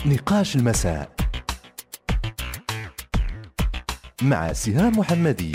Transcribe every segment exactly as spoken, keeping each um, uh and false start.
نقاش المساء مع سهام محمدي.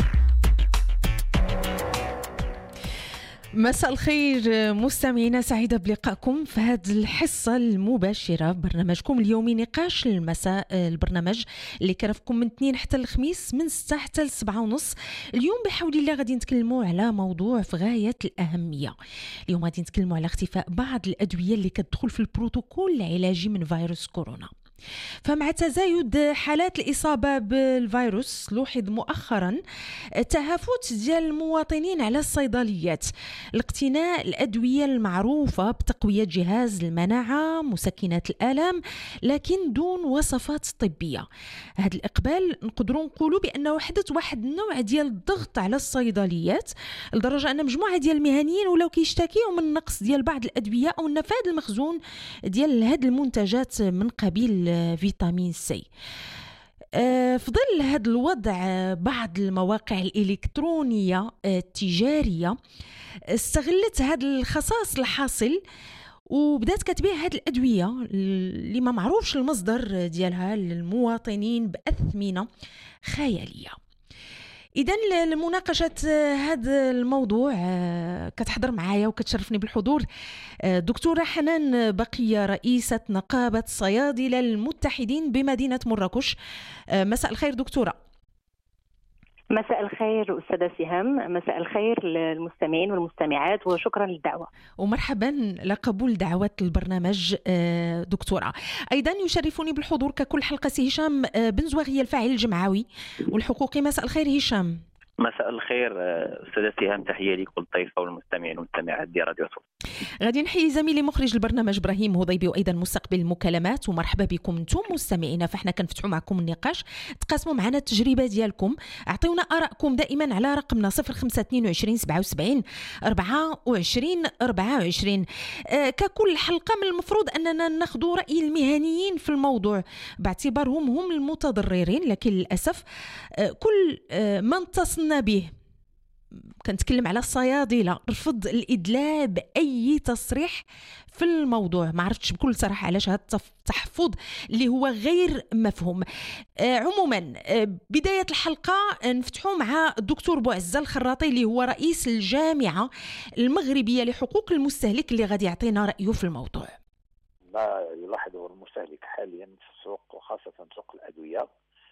مساء الخير مستمعينا، سعيدة بلقائكم في هذه الحصة المباشرة برنامجكم اليومي نقاش المساء، البرنامج اللي كرفكم من اثنين حتى الخميس من ستة حتى لسبعة ونص. اليوم بحول الله غادي نتكلموا على موضوع في غاية الأهمية. اليوم غادي نتكلموا على اختفاء بعض الأدوية اللي كتدخل في البروتوكول العلاجي من فيروس كورونا. فمع تزايد حالات الإصابة بالفيروس لوحظ مؤخرا تهافت ديال المواطنين على الصيدليات لاقتناء الأدوية المعروفة بتقوية جهاز المناعة، مسكنات الآلام، لكن دون وصفات طبية. هذا الإقبال نقدروا نقولوا بأنه حدث واحد النوع ديال الضغط على الصيدليات لدرجة أن مجموعة ديال المهنيين ولاو كيشتكيوا من نقص ديال بعض الأدوية أو النفاذ المخزون ديال هذه المنتجات من قبيل فيتامين سي. في ظل هذا الوضع بعض المواقع الإلكترونية التجارية استغلت هذا الخصاص الحاصل وبدات كتبيع هذه الأدوية اللي ما معروفش المصدر ديالها للمواطنين بأثمنة خيالية. إذن لمناقشة هذا الموضوع كتحضر معايا وكتشرفني بالحضور دكتورة حنان بقية، رئيسة نقابة صيادلة المتحدين بمدينة مراكش. مساء الخير دكتورة. مساء الخير أستاذة سهام، مساء الخير للمستمعين والمستمعات وشكرا للدعوة. ومرحبا لقبول دعوة البرنامج دكتورة. أيضا يشرفني بالحضور ككل حلقة سي هشام بن زواغية الفاعل الجمعوي والحقوقي. مساء الخير هشام. مساء الخير أستاذة سهام، تحية لكل ضيفة والمستمعين والمستمعات ديال راديو صوت. غادي نحيي زميلي مخرج البرنامج إبراهيم هضيبي وأيضا مستقبل المكالمات. ومرحبا بكم انتم مستمعينا، فاحنا كنفتحوا معكم النقاش، تقاسموا معنا التجربة ديالكم، اعطيونا آراءكم دائما على رقمنا صفر خمسة اثنين وعشرين سبعة وسبعين أربعة وعشرين أربعة وعشرين. آه ككل حلقة من المفروض أننا ناخذوا رأي المهنيين في الموضوع باعتبارهم هم المتضررين، لكن للأسف آه كل آه ما اتصلنا به كنتكلم على الصيادلة رفض الإدلاء بأي تصريح في الموضوع. ما عرفتش بكل صراحة علاش هذا التحفظ اللي هو غير مفهوم. آه عموما آه بداية الحلقة نفتحوا مع الدكتور بوعزة الخراطي اللي هو رئيس الجامعة المغربية لحقوق المستهلك اللي غادي يعطينا رأيه في الموضوع. ما يلاحظه المستهلك حاليا في السوق وخاصة سوق الأدوية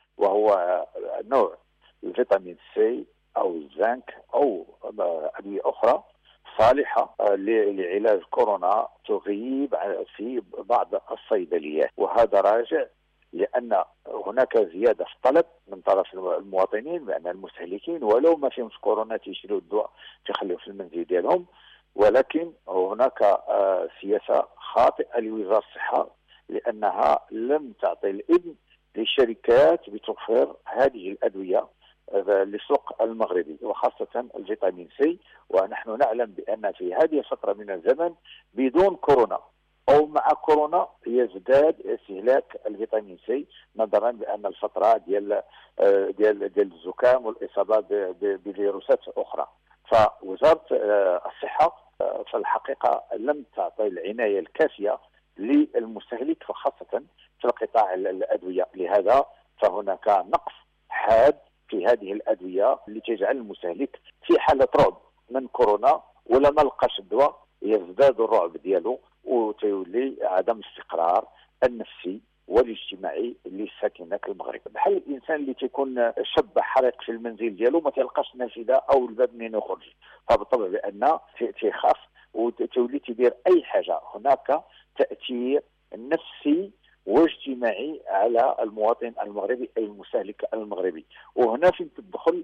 وهو نوع الفيتامين سي أو الزنك أو أدوية أخرى صالحة لعلاج كورونا تغيب في بعض الصيدليات، وهذا راجع لأن هناك زيادة في الطلب من طرف المواطنين بأن المستهلكين ولو ما فيهمش كورونا تيشريوا الدواء تخليه في المنزل ديالهم، ولكن هناك سياسة خاطئة لوزارة الصحة لأنها لم تعطي الإذن للشركات بتوفير هذه الأدوية للسوق المغربي وخاصة الفيتامين سي. ونحن نعلم بأن في هذه الفترة من الزمن بدون كورونا أو مع كورونا يزداد استهلاك الفيتامين سي نظرا بأن الفترة ديال ديال ديال الزكام والإصابة بفيروسات أخرى. فوزارة الصحة في الحقيقة لم تعطي العناية الكافية للمستهلك خاصة في القطاع الأدوية، لهذا فهناك نقص حاد في هذه الأدوية اللي تجعل المستهلك في حالة رعب من كورونا ولا ما لقاش الدواء يزداد الرعب ديالو وتولي عدم الاستقرار النفسي والاجتماعي لساكنة المغرب. بحال الانسان اللي تيكون شب حريق في المنزل ديالو ما تلقاش نافذه او الباب منين يخرج، فبالطبع بان تيخاف وتولي تدير اي حاجه. هناك تاثير نفسي واجتماعي على المواطن المغربي أي المستهلك المغربي، وهنا فين تدخل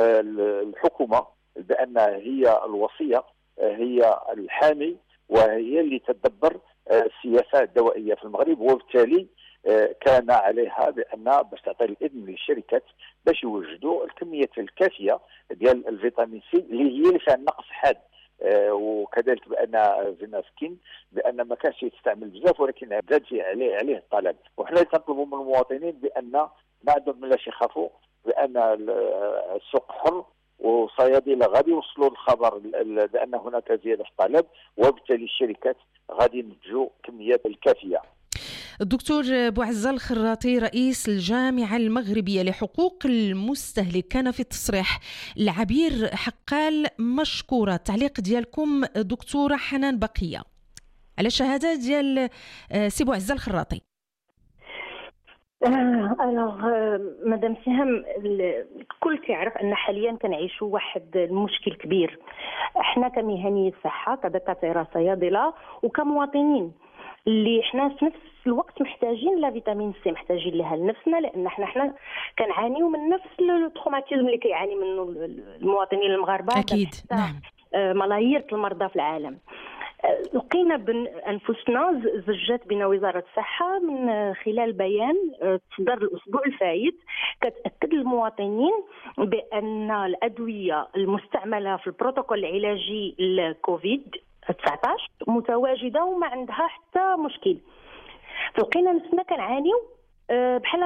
الحكومة بأن هي الوصية، هي الحامي وهي اللي تدبر السياسات الدوائية في المغرب، وبالتالي كان عليها بأن باش تعطي الإذن للشركات باش يوجدوا الكمية الكافية ديال الفيتامين سي اللي هي اللي فيها نقص حاد. آه وكذلك بان فيناسكين بان ما كانش يستعمل بزاف ولكن زاد فيه عليه عليه الطلب، وحنا كنطلبوا من المواطنين بان ما عندهم بلاش يخافوا بان السوق حر وصيادله غادي يوصلوا الخبر بان هناك زياده في الطلب وبالتالي الشركات غادي ينتجوا كميات الكافيه. الدكتور بوعزة الخراطي رئيس الجامعة المغربية لحقوق المستهلك كان في التصريح العبير حقال مشكورة. تعليق ديالكم دكتورة حنان بقية على الشهادات ديال سي بوعزة الخراطي؟ الوغ مدام سهام، الكل كيعرف ان حاليا كنعيشوا واحد المشكل كبير. احنا كمهنيي الصحه كدكاتره صيادله وكمواطنين اللي احنا في نفس الوقت محتاجين لا فيتامين سي، محتاجين لها لنفسنا، لان احنا حنا كنعانيو من نفس التروماتيزم اللي كيعاني منه المواطنين المغاربه. اكيد نعم. ملايير المرضى في العالم. لقينا بانفسنا زجات بين وزاره الصحه من خلال بيان تصدر الاسبوع الفايت كتاكد للمواطنين بان الادويه المستعمله في البروتوكول العلاجي لكوفيد تسعة عشر متواجده وما عندها حتى مشكل. فلقينا نفسنا كنعانيو بحال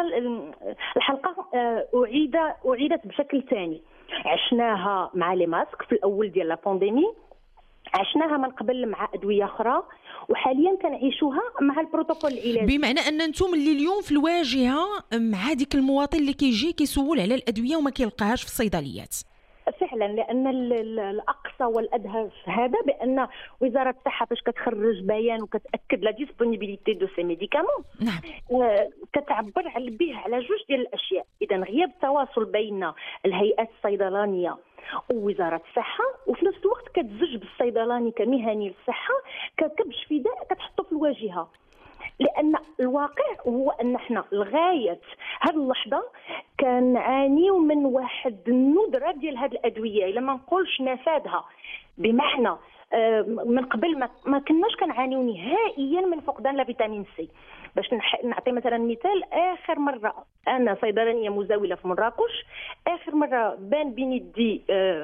الحلقه اعيد اعيدت بشكل ثاني. عشناها مع لي ماسك في الاول ديال لا بانديمي، عشناها من قبل مع ادويه اخرى، وحاليا كنعيشوها مع البروتوكول العلاجي. بمعنى ان انتم اللي اليوم في الواجهه مع ديك المواطن اللي كيجي كيسول على الادويه وما كيلقاهاش في الصيدليات. فعلا، لان الاقصى والادهى في هذا بان وزاره الصحه فاش كتخرج بيان وكتاكد لا ديسپونيبيليتي دو سي ميديكامون نعم كتعبر على به على جوج ديال الاشياء. اذا غياب التواصل بين الهيئات الصيدلانيه ووزاره الصحه، وفي نفس الوقت كتزج بالصيدلاني كمهني للصحه ككبش فداء كتحطه في الواجهه. لان الواقع هو ان احنا لغايه هذه اللحظه كنعانيو من واحد الندره ديال هذه الادويه، الا ما نقولش نفاذها، بمعنى من قبل ما, ما كناش كنعانيو نهائيا من فقدان لا فيتامين سي. باش نعطي مثلا مثال، اخر مره انا صيدلانيه مزاوله في مراكش، اخر مره بان بين يدي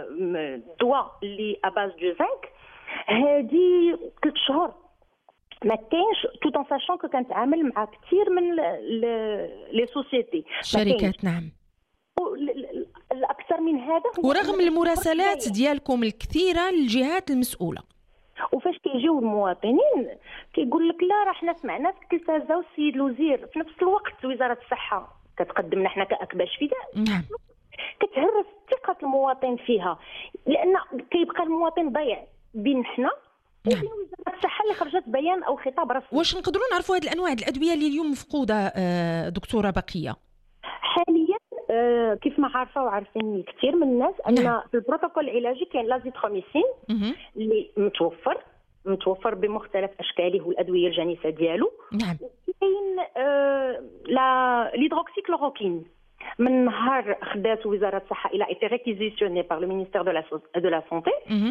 دواء اللي اباز دو زنك هذه ثلاث شهور ما كاينش، تو ان ساشون كو كنتعامل مع كثير من لي سوسيتي الشركات. نعم. الاكثر من هذا ورغم المراسلات ديالكم الكثيره للجهات المسؤوله، وفاش كيجيو المواطنين كيقول لك لا راه حنا سمعنا في التلفازه والسيد الوزير. في نفس الوقت وزاره الصحه كتقدمنا حنا كاكباش فداء، نعم، كتهرس ثقه المواطن فيها، لان كيبقى المواطن ضيع بين حنا نعم. وزاره الصحه اللي خرجت بيان او خطاب رسمي. واش نقدروا نعرفوا هذه الانواع الادويه اللي اليوم مفقوده دكتوره بقيه؟ حاليا كيف ما عارفه وعارفين كثير من الناس ان نعم. في البروتوكول العلاجي كاين لازيتروميسين اللي متوفر متوفر بمختلف اشكاله والادويه الجانسه ديالو. نعم. كاين آه لا ليدروكسيكلوروكين من نهار خدات وزاره الصحه الى ايتي ريكيزيسيوني بار لو مينيستير دو لا دو لا سونتي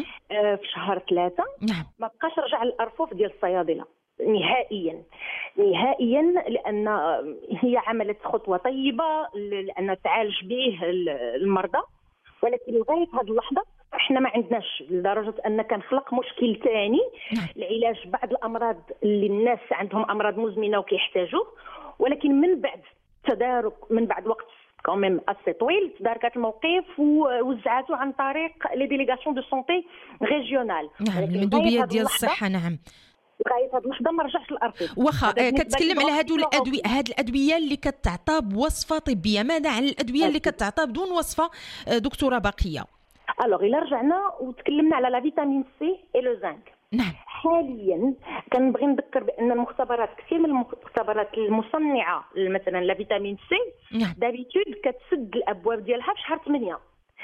في شهر ثلاثة. نعم. ما بقاش رجع للارفف ديال الصيادله نهائيا نهائيا، لان هي عملت خطوه طيبه لان تعالج به المرضى، ولكن لغايه هذه اللحظه احنا ما عندناش، لدرجه ان كنخلق مشكل ثاني لعلاج بعض الامراض اللي الناس عندهم امراض مزمنه وكيحتاجوه. ولكن من بعد تدارك، من بعد وقت كوميم اسي طويل، تداركات الموقف ووزعته عن طريق لي ديليغاسيون دو سونتي ريجيونال. نعم، المندوبيات ديال الصحه. نعم. لغايه هذه اللحظه ما رجعش للارفف. واخا كتكلم على هادو الادويه، هاد الادويه اللي كتعطى بوصفه طبيه، ماذا عن الادويه اللي كتعطى بدون وصفه دكتوره بقيه؟ الوغ الا رجعنا وتكلمنا على لا فيتامين سي اي لو زنك، نعم، حاليا كنبغي نذكر بان المختبرات كثير من المختبرات المصنعه مثلا لا فيتامين سي نعم، دابيتود كتسد الابواب ديالها في شهر ثمانية،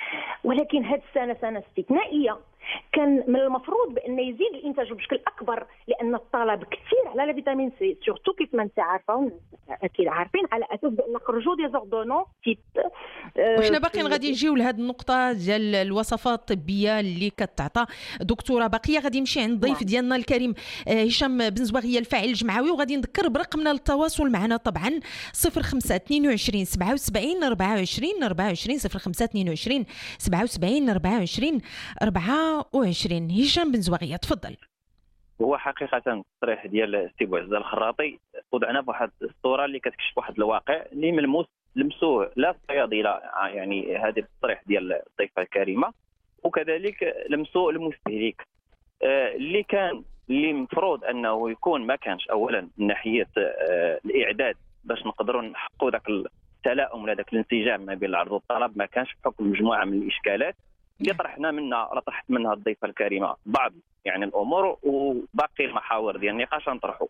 ولكن هذه السنه سنه استثنائيه كان من المفروض بان يزيد الانتاج بشكل اكبر، لان الطلب كثير على لا فيتامين سي، سورتو كيف ما انت عارفه اكيد عارفين، على اساس بان خرجوا دي زوردونون تيب. وحنا باقيين غادي نجيو لهاد النقطه ديال الوصفات الطبيه اللي كتعطى. دكتوره بقيه غادي نمشي عند الضيف ديالنا الكريم هشام بن زواغيه الفاعل الجمعوي، وغادي نذكر برقمنا للتواصل معنا طبعا صفر خمسة اثنين وعشرين سبعة وسبعين أربعة وعشرين أربعة وعشرين صفر خمسة اثنين وعشرين سبعة وسبعين أربعة وعشرين أربعة وعشرين. هشام بن زواغيه تفضل. هو حقيقه التصريح ديال سي بوعزة الخراطي وضعنا بواحد الصوره اللي كتكشف واحد الواقع اللي ملموس لمسوه لا الصيادله، يعني هذا التصريح ديال الضيفه الكريمه، وكذلك لمسوه المستهلك. اللي كان اللي مفروض انه يكون ما كانش اولا من ناحيه الاعداد باش نقدروا نحققوا ذاك التلاؤم ولا ذاك الانسجام ما بين العرض والطلب، ما كانش بحكم مجموعه من الاشكالات اللي طرحنا منها طرحت منها الضيفه الكريمه بعض يعني الامور، وباقي المحاور ديال النقاش نطرحوا.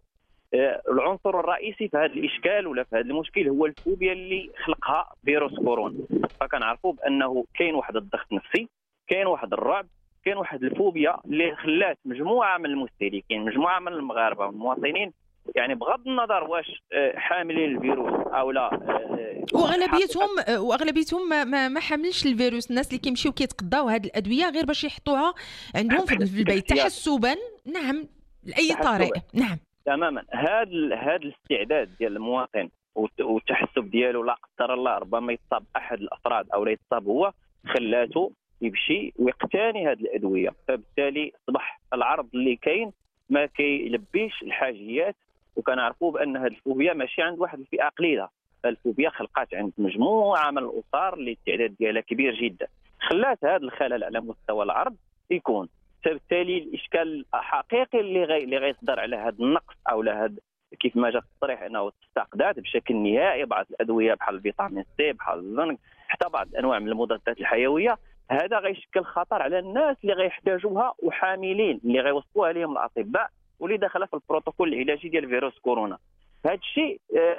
العنصر الرئيسي في هذا الاشكال ولا في هذا المشكل هو الفوبيا اللي خلقها فيروس كورونا. فكنعرفوا بانه كاين واحد الضغط نفسي، كاين واحد الرعب، كاين واحد الفوبيا اللي خلات مجموعه من المستهلكين، مجموعه من المغاربه والمواطنين، يعني بغض النظر واش حاملين الفيروس او لا، واغلبيتهم واغلبيتهم ما, ما حاملش الفيروس. الناس اللي كيمشيو كيتقداو هذه الادويه غير باش يحطوها عندهم في البيت تحسبا، نعم، لاي طريقه. نعم تماما. هذا هذا الاستعداد ديال المواطن والتحسب ديالو لا قدر الله ربما يتصاب احد الافراد او لا يتصاب هو، خلاته يمشي ويقتني هذه الادويه، فبالتالي اصبح العرض اللي كاين ما كيلبيش الحاجيات. وكنعرفوا بان هذه الفوبيا ماشي عند واحد الفئه قليله، الفوبيا خلقات عند مجموعه من الاسر اللي التعداد ديالها كبير جدا، خلات هذا الخلل على مستوى العرض يكون. فبالتالي الاشكال الحقيقي اللي غي اللي غيصدر على هذا النقص او لا هذا كيف ما جا التصريح انه تستقدات بشكل نهائي بعض الادويه بحال الفيتامين سي، بحال الزنك، حتى بعض الانواع من المضادات الحيويه، هذا غيشكل خطر على الناس اللي غيحتاجوها وحاملين اللي غيوصفوها لهم الاطباء واللي داخله في البروتوكول العلاجي ديال فيروس كورونا. هذا الشيء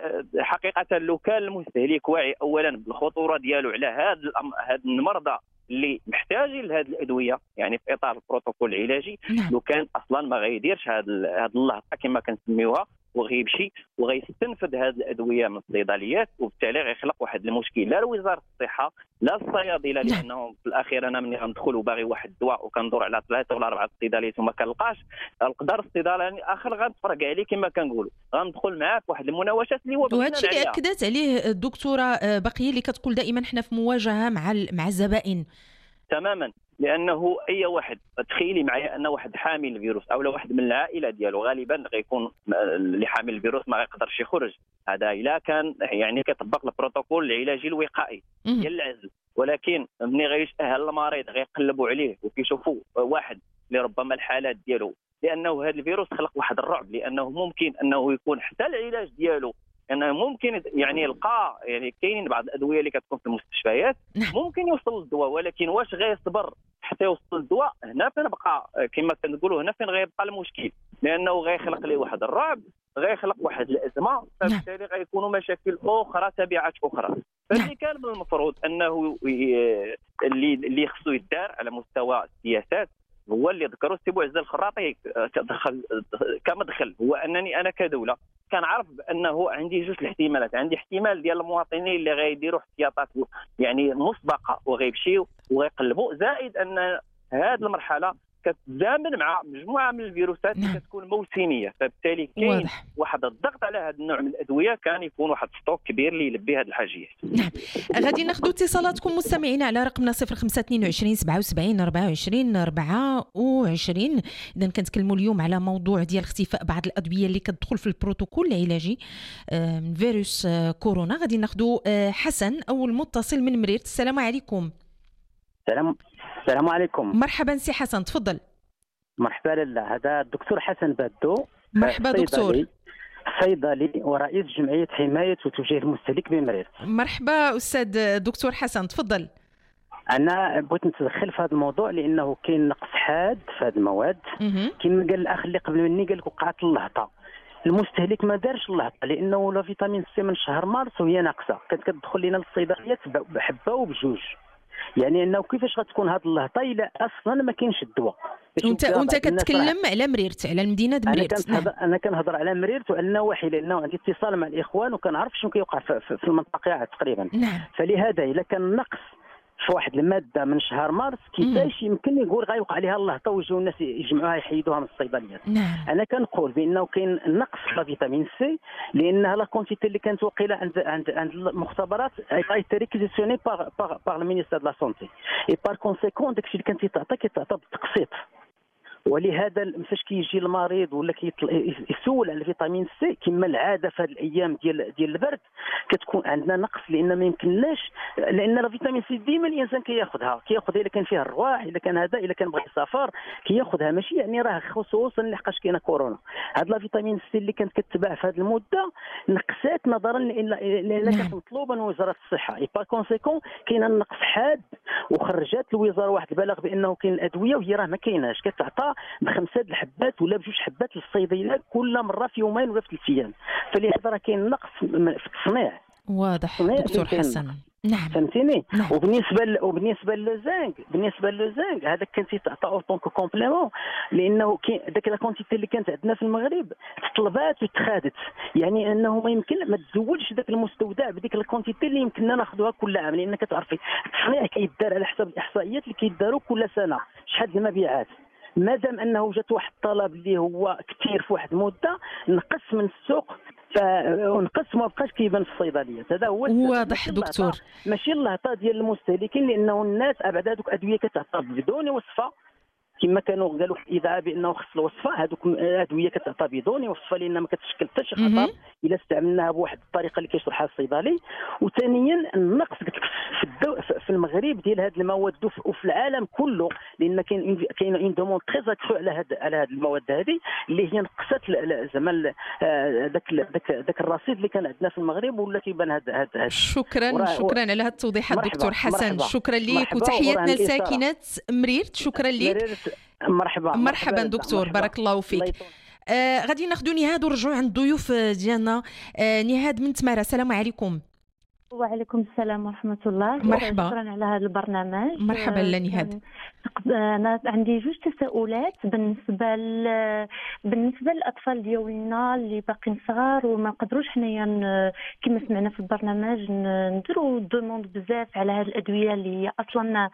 حقيقه لو كان المستهلك واعي اولا بالخطوره ديالو على هذا هذا المرضى اللي محتاجين لهذه الادويه يعني في اطار البروتوكول العلاجي، لو كان اصلا ما غيديرش هذا هذا اللهطه كما كنسميوها وغيمشي وغيستنفذ هذه الادويه من الصيدليات، وبالتالي غيخلق واحد المشكل لا لوزاره الصحه لا الصيادله، لانه في الاخير انا ملي غندخل وباغي واحد الدواء وكندور على ثلاثه ولا اربعه الصيدليات وما كنلقاش، نقدر الصيدلاني الاخر غنتفرق عليه كما كنقولوا، غندخل معاه في واحد المناوشات اللي هو وهذا الشيء اللي اكدت عليه الدكتوره بقيه اللي كتقول دائما حنا في مواجهه مع مع الزبائن. تماما، لانه اي واحد تخيلي معايا ان واحد حامل الفيروس او لا واحد من العائله ديالو غالبا غيكون اللي حامل الفيروس ما غيقدرش يخرج، هذا الا كان يعني كيطبق البروتوكول العلاجي الوقائي ديال العزل، ولكن ملي غيشتهل المريض غيقلبوا عليه وكيشوفوا واحد اللي ربما الحالات ديالو، لانه هذا الفيروس خلق واحد الرعب، لانه ممكن انه يكون حتى العلاج ديالو انه ممكن يعني يلقى، يعني كاينين بعض الادويه اللي كتكون في المستشفيات ممكن يوصل للدواء، ولكن واش غيصبر حتى يوصل للدواء؟ هنا فين بقى كما كنقولوا، هنا فين غيبقى المشكل، لانه غيخلق ليه واحد الرعب، غيخلق واحد الازمه، فبالتالي غيكونوا مشاكل اخرى تبعات اخرى. فاللي كان من المفروض انه اللي اللي خصو يدار على مستوى السياسات هو اللي ذكروا السي بوعزة الخراطي كدخل كمدخل، هو انني انا كدوله كنعرف بانه عندي جوج الاحتمالات، عندي احتمال ديال المواطنين اللي غيديروا احتياطات يعني مسبقه وغيمشيو وغيقلبوا، زائد ان هذه المرحله كتزامن مع مجموعه من الفيروسات اللي كتكون موسميه، فبالتالي كاين واحد الضغط على هذا النوع من الادويه، كان يكون واحد ستوك كبير اللي يلبي هذه الحاجيات. نعم، غادي ناخذ اتصالاتكم مستمعين على رقمنا صفر خمسة اثنين وعشرين سبعة وسبعين أربعة وعشرين أربعة وعشرين. اذا كنتكلموا اليوم على موضوع ديال اختفاء بعض الادويه اللي كتدخل في البروتوكول العلاجي من فيروس كورونا. غادي ناخذ حسن اول متصل من مريرت. السلام عليكم. السلام السلام عليكم. مرحبا سي حسن، تفضل. مرحبا لله، هذا الدكتور حسن بادو. مرحبا دكتور. صيدلي ورئيس جمعية حماية وتوجيه المستهلك بمريرت. مرحبا أستاذ دكتور حسن، تفضل. أنا بغيت نتدخل في هذا الموضوع لأنه كاين نقص حاد في هذه المواد. كما قال الأخ اللي قبل مني قال لك وقعت اللهطة، المستهلك ما دارش اللهطة لأنه لا فيتامين سي من شهر مارس وهي ناقصة، كانت كتدخل لنا للصيدليات بحبة وبجوج، يعني انه كيفاش غتكون هذه اللهطه الا اصلا ما كاينش الدواء. وانت وانت كتكلم على مريرت، على المدينه د مريرت. انا كنهضر انا كنهضر على مريرت وعلى نواحي، لانه عندي اتصال مع الاخوان وكنعرف شنو كيوقع في, في المنطقه تقريبا. نعم. فلهذا الا كان نقص في واحد الماده من شهر مارس كيفاش يمكن يقول غيوقع عليها اللهطه ويجيو الناس يجمعوها يحيدوها من الصيدليات. نعم. انا كنقول بانه كاين نقص في فيتامين سي، لانها لا كونتيتي اللي كانت واقيله عند عند عند المختبرات اي ريكيزيسيوني باغ باغ باغ لو مينيستير دو لا سونتي، اي بار كونسيكون داكشي اللي كان تيتعطى كيتعطى بالتقسيط، ولهذا فاش كيجي المريض ولا كيسول على الفيتامين سي كما العاده في هذه الايام ديال ديال البرد كتكون عندنا نقص، لان ما يمكنناش، لان الفيتامين سي ديما الانسان كياخذها كياخذها الا كان فيها الرواح، الا كان هذا، الا كان بغى يسافر كياخذها، ماشي يعني راه خصوصا لحقاش كاينه كورونا. هاد الفيتامين سي اللي كانت كتباع في هذه المده نقصات نظرا لان كانت مطلوبه من وزاره الصحه، اي با كونسيكون كاين النقص حاد، وخرجت الوزاره واحد البلاغ بانه كاين الادويه وهي راه ما كايناش، كتعطى بخمسه د الحبات ولا بجوج حبات للصيدليات كل مره في يومين ولا في ثلاث ايام، فلهذا راه كاين نقص في التصنيع. واضح دكتور حسن. نعم فهمتيني. نعم. وبالنسبه ل... وبالنسبه للزنك بالنسبه للزنك هذا كان تيتعطى اون كومبليمون، لانه كاين داك لا كونتيتي اللي كانت عندنا في المغرب تطلبات وتخادت، يعني انه ما يمكن ما تزودش داك المستودع بديك الكونتيتي اللي يمكننا ناخذوها كل عام، لان كتعرفي التصنيع كيدار على حسب الاحصائيات اللي كيداروا كل سنه شحال د المبيعات. مادام انه جات واحد الطلب اللي هو كثير في واحد المده نقص من السوق، فنقص ما بقاش كيبان في الصيدليات. هذا هو واضح دكتور. ماشي اللهطه ديال المستهلكين، لانه الناس ابعد هذوك ادويه كتعطى بدون وصفه كما كانوا قالوا في الاذاعه بانه خص الوصفه، هذوك الادويه كتعطى بدون وصفه لان ما كتشكل حتى شي خطر الا استعملناها بواحد الطريقه اللي كيشرحها الصيدلي. وثانيا النقص في الدو في المغرب ديال هذه المواد وفي العالم كله، لان كاين كاين اون دوموند تري اكسو على هاد على هذه المواد هذه اللي هي نقصت زعما داك داك داك الرصيد اللي كان عندنا في المغرب ولا كيبان هذا هذا. شكرا شكرا على هذه التوضيحات دكتور حسن. شكرا ليك وتحياتنا لساكنه مريرت. شكرا ليك. مرحبا مرحبا دكتور. مرحبا. بارك الله فيك. آه غادي ناخذوا نهاد ونرجعوا عند الضيوف ديالنا. آه نهاد من تمارا، السلام عليكم. وعليكم السلام ورحمة الله. مرحبا. شكرا على هذا البرنامج. مرحبا لنهاد. أنا عندي جوج تساؤلات بالنسبة ل... بالنسبة للأطفال ديالنا اللي باقيين صغار وما نقدروش حنايا كما سمعنا في البرنامج نديروا دوموند بزاف على هذه الأدوية اللي هي أصلا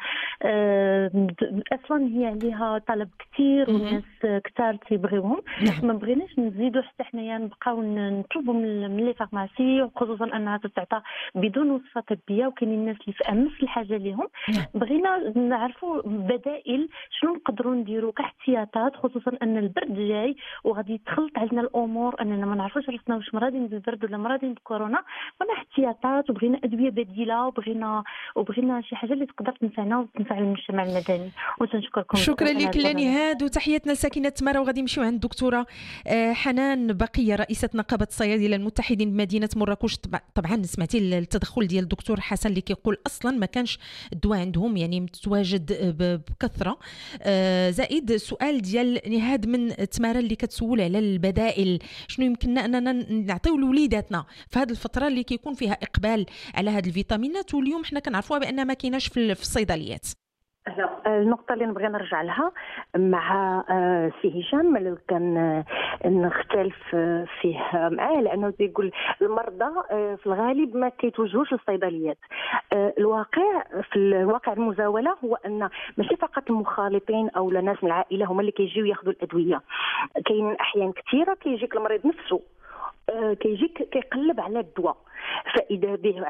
أصلا هي عليها طلب كثير والناس كثار تيبغيوهم. ما بغيناش نزيدوا حتى حنايا نبقاو نطلبوا من لي فارماسي، وخصوصا أنها تتعطى بدون وصفة طبية وكاينين الناس اللي في أمس الحاجة لهم. بغينا نعرفوا بدائل شنو نقدروا نديروا كاحتياطات، خصوصا ان البرد جاي وغادي يتخلط علينا الامور اننا ما نعرفوش راسنا واش مرادين بالبرد ولا مرادين بكورونا. بغينا احتياطات وبغينا ادويه بديله وبغينا وبغينا شي حاجه اللي تقدر تنفعنا وتنفع المجتمع المدني. وتنشكركم. شكرا لك لنهاد وتحياتنا لساكنه تمارا. وغادي نمشيو عند الدكتوره حنان بقيه رئيسه نقابه الصيادله المتحدين بمدينه مراكش. طبعا سمعتي التدخل ديال الدكتور حسن اللي كيقول اصلا ما كانش الدواء عندهم يعني متواجد بكثره. زائد سؤال ديال نهاد من تمارا اللي كتسول على البدائل، شنو يمكننا اننا نعطيو لوليداتنا في هذه الفتره اللي كيكون فيها اقبال على هذه الفيتامينات واليوم حنا كنعرفوها بانها ما كايناش في الصيدليات. النقطة اللي نبغي نرجع لها مع سي هشام اللي كان نختلف فيه معاه، لأنه يقول المرضى في الغالب ما كيتوجهوش للصيدليات. الواقع في الواقع المزاولة هو أن ماشي فقط المخالطين أو ناس من العائلة هما اللي كيجيو ياخذوا الأدوية. كاين أحيان كثيرة كيجيك المريض نفسه كيجيك كيقلب على الدواء، فإذا به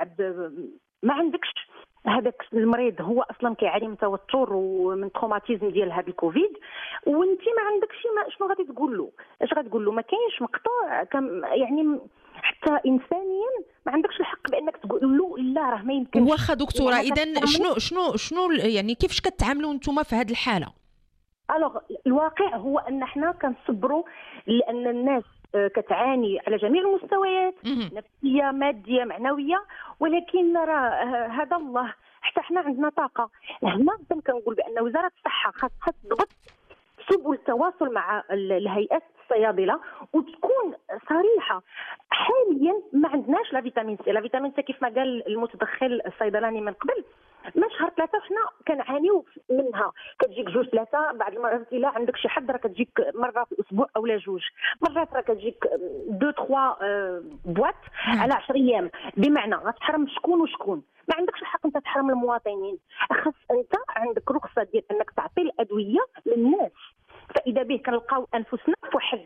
ما عندكش هذاك المريض هو اصلا كيعاني من توتر ومن تروماتيزم ديال هذا الكوفيد وانت ما عندكش ما شنو غادي تقول له؟ اش غتقول له؟ ما كاينش مقطوع كم يعني حتى انسانيا ما عندكش الحق بانك تقول له لا راه ما يمكنش. واخا دكتوره اذا شنو شنو شنو يعني كيفاش كتعاملوا نتوما في هذه الحاله؟ الوغ الواقع هو ان حنا كنصبروا لان الناس كتعاني على جميع المستويات، نفسيه ماديه معنويه، ولكن راه هذا الله حتى حنا عندنا طاقه. هنا كنقول بان وزاره الصحه خاصها تضبط سبل التواصل مع الهيئات الصيادله وتكون صريحه. حاليا ما عندناش لا فيتامين سي، لا فيتامين سي كيف ما قال المتدخل الصيدلاني من قبل ما شهر ثلاثه وحنا كنعانيو منها. كتجيك جوج ثلاثه، بعض المرات الا عندك شي حد راه كتجيك مره في الاسبوع اولا جوج مرات، راه كتجيك دو تخوا بواط على عشرة ايام. بمعنى غتحرم شكون وشكون؟ ما عندكش الحق انت تحرم المواطنين. خاص انت عندك رخصه ديال انك تعطي الادويه للناس. فاذا به كنلقاو انفسنا في واحد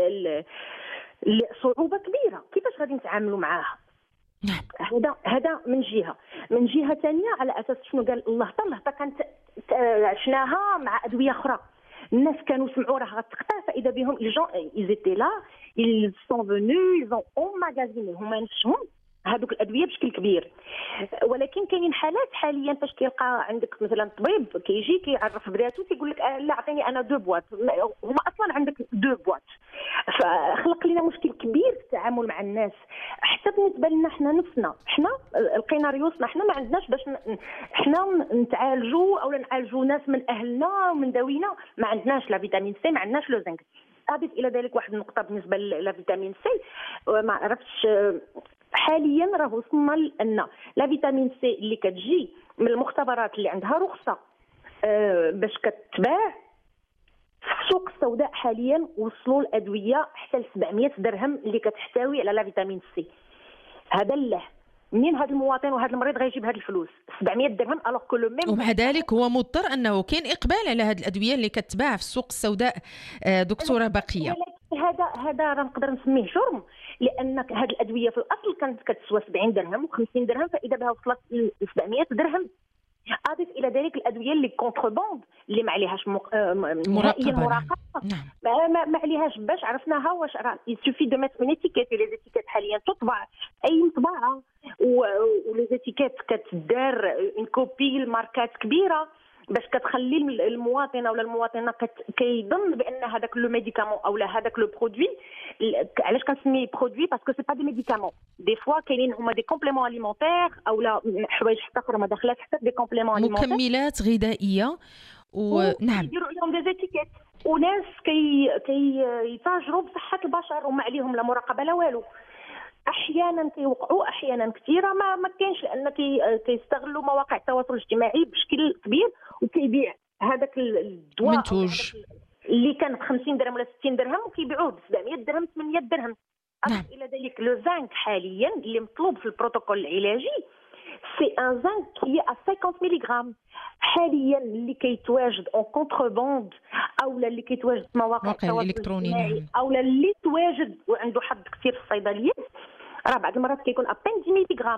صعوبه كبيره، كيفاش غادي نتعاملوا معاها؟ هذا هذا من جهه. من جهه ثانيه على اساس شنو قال الله تعالى، الله كانت عشناها مع ادويه اخرى. الناس كانوا سمعوا راه غتقطع فاذا بهم ils étaient là ils sont venus ils ont emmagasiné هما نفسهم هذوك الادويه بشكل كبير. ولكن كاينين حالات حاليا فاش كيلقى عندك مثلا طبيب كيجي كيعرف بداتو كيقول لك آه لا عطيني انا دو بواط، هما اصلا عندك دو بواط، فخلق لنا مشكل كبير في التعامل مع الناس. حتى بالنسبه لنا حنا نفسنا حنا لقينا ريوسنا حنا ما عندناش باش حنا نتعالجوا او نعالجوا ناس من اهلنا ومن ذوينا، ما عندناش لا فيتامين سي ما عندناش لو زنك. اضيف الى ذلك واحد النقطه بالنسبه لفيتامين سي، ما عرفتش حاليا راه وصلنا لان لا فيتامين سي اللي كتجي من المختبرات اللي عندها رخصه أه باش كتباع في السوق السوداء حاليا وصلوا الادويه حتى ل سبعمية درهم اللي كتحتوي على لا فيتامين سي. هذا له منين هذا المواطن وهذا المريض غيجيب هذه الفلوس سبعمية درهم الوغ كو لو ميم؟ ومع ذلك هو مضطر انه كاين اقبال على هذه الادويه اللي كتباع في السوق السوداء. دكتوره بقيه، هذا هذا راه نقدر نسميه جرم، لان هذه الادويه في الاصل كانت كتسوى سبعين درهم و50 درهم، فاذا بها وصلت ل سبعمية درهم. اضف الى ذلك الادويه اللي كونترباند اللي ما عليهاش نهائيا مراقبه، نعم. ما, ما عليهاش باش عرفناها واش راه يسوفي دو ميتر اون ايتيكيت. لي زيتيكيت حاليا تطبع اي مطبعه ولي زيتيكيت كتدار اون كوبي الماركات كبيره باش كتخلي المواطن او المواطنه كيظن بان هذاك لو ميديكامون او هذاك لو برودوي. علاش كنسميه برودوي؟ باسكو سي با دي ميديكامون، دي فوا كاينين هما دي كومبليمون اليمونتير او لا حوايج حتى اخرى ما داخلات حتى دي كومبليمون اليمونتير، مكملات غذائيه. ونعم يديروا لهم دي زيتيكيت وناس كي كيتاجروا بصحه البشر وما عليهم لا مراقبه لا والو. احيانا كيوقعوا احيانا كثيره ما ما كاينش، لان كي كيستغلوا مواقع التواصل الاجتماعي بشكل كبير وكيبيع هذاك الدواء منتوج اللي كان ب خمسين درهم ولا ستين درهم وكيبيعوه ب سبعمية درهم ثمانمية درهم. نعم. الى ذلك لو زانك حاليا اللي مطلوب في البروتوكول العلاجي سي ان زانك كي ا خمسين ملغ حاليا اللي كيتواجد اون كونترباند او اللي كيتواجد في مواقع التواصل الاجتماعي او اللي تواجد وعنده حد كثير في الصيدليات، راه بعض المرات كيكون ابين عشرة ملغ،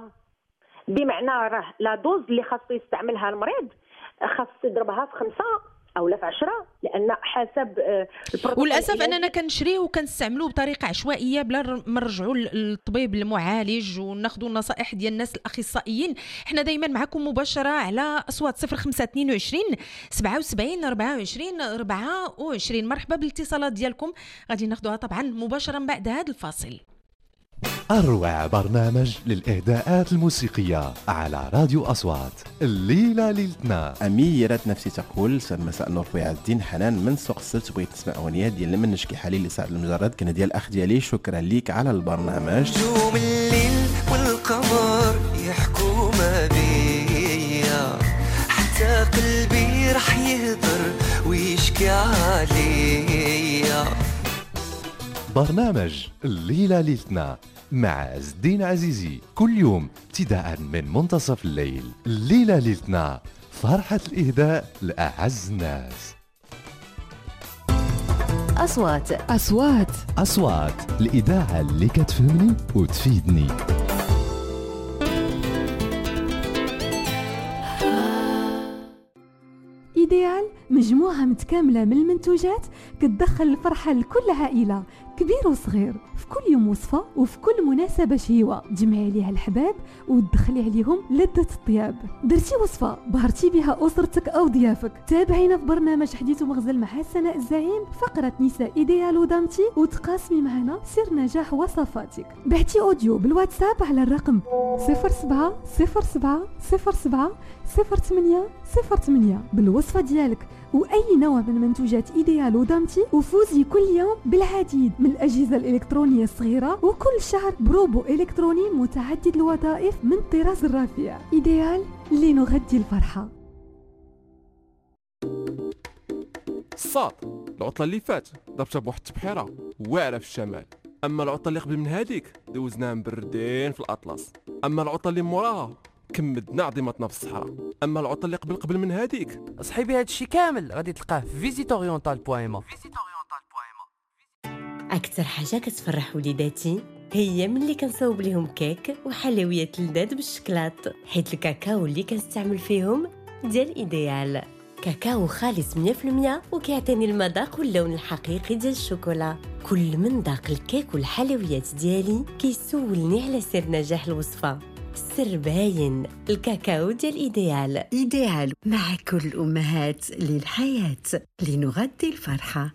بمعنى راه لا دوز اللي خاصو يستعملها المريض خاص يضربها في خمسة او لا في عشرة، لان حسب البروتوكول. وللاسف اننا كنشريه وكنستعملوه بطريقه عشوائيه بلا ما نرجعوا للطبيب المعالج وناخذوا النصائح ديال الناس الاخصائيين. حنا دائما معكم مباشره على اصوات صفر خمسة اثنين وعشرين سبعة وسبعين أربعة وعشرين أربعة وعشرين. مرحبا بالاتصالات ديالكم، غادي ناخذوها طبعا مباشره بعد هذا الفاصل. أروع برنامج للإهداءات الموسيقية على راديو أصوات، الليلة ليلتنا. أميرة نفسي تقول مساء النور خويا عبد الدين حنان من سوق السبت، بغيت تسمع أغنية ديال لمن نشكي حالي اللي سعد المجرد كان ديال الأخ ديالي. شكرا ليك على البرنامج. نجوم الليل والقمر يحكوا ما بيا، حتى قلبي رح يهضر ويشكي عليا. برنامج الليلة ليلتنا مع عز الدين عزيزي كل يوم ابتداء من منتصف الليل. الليلة ليلتنا، فرحة الإهداء لأعز الناس. أصوات أصوات أصوات الإذاعة اللي كتفهمني وتفيدني. إيديال مجموعة متكاملة من المنتوجات كتدخل الفرحة لكل عائلة كبير وصغير، في كل يوم وصفة وفي كل مناسبة شهيوة تجمعي عليها الحباب وتدخلي عليهم لذة الطياب. درتي وصفة بهرتي بها أسرتك أو ضيافك، تابعينا في برنامج حديث ومغزل مع سناء الزعيم فقرة نساء إيديال ودامتي وتقاسمي معنا سر نجاح وصفاتك. بعتي أوديو بالواتساب على الرقم صفر سبعة صفر سبعة صفر سبعة صفر ثمانية صفر ثمانية بالوصفة ديالك وأي نوع من منتوجات إيديال ودامتي، وفوزي كل يوم بالعديد من الأجهزة الإلكترونية الصغيرة وكل شهر بروبو إلكتروني متعدد الوظائف من الطراز الرفيع. إيديال لنغذي الفرحة. الصاد العطلة اللي فات ضربتها بواحد التبحيرة واعرة في الشمال، أما العطلة اللي قبل من هذيك دوزناها مبردين في الأطلس، أما العطلة اللي موراها كمدنا عظيمتنا في الصحراء، اما العطله اللي قبل قبل من هذيك صحيبي هذا الشيء كامل غادي تلقاه في فيزيت اورينتال بوان ام. اكثر حاجه كتفرح وليداتي هي ملي كنصاوب لهم كيك وحلويات لذاذ بالشكلاط، حيت الكاكاو اللي كنستعمل فيهم ديال ايديال. كاكاو خالص مية بالمية وكيعطيني المذاق واللون الحقيقي ديال الشوكولا. كل من ذاق الكيك والحلويات ديالي كيسولني على سر نجاح الوصفة. السر باين، الكاكاو ديال إيديال. إيديال مع كل الأمهات للحياة لنغذي الفرحة.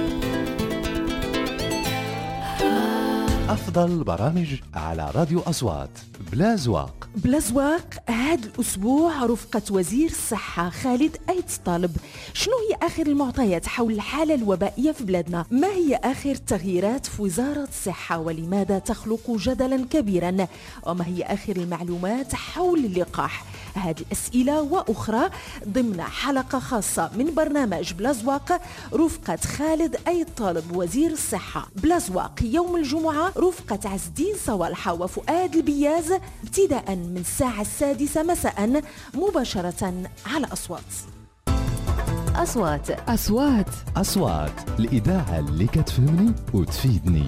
أفضل برامج على راديو أصوات بلا زواق. بلا زواق هذا الأسبوع رفقة وزير الصحة خالد أيت طالب. شنو هي آخر المعطيات حول الحالة الوبائية في بلادنا؟ ما هي آخر التغييرات في وزارة الصحة ولماذا تخلق جدلا كبيرا؟ وما هي آخر المعلومات حول اللقاح؟ هذه الأسئلة وأخرى ضمن حلقة خاصة من برنامج بلا زواق رفقة خالد أيت طالب وزير الصحة. بلا زواق يوم الجمعة رفقة عز الدين صوالحة وفؤاد البياز ابتداء من الساعة السادسة مساء مباشرة على أصوات. أصوات أصوات أصوات الإذاعة اللي كتفهمني وتفيدني.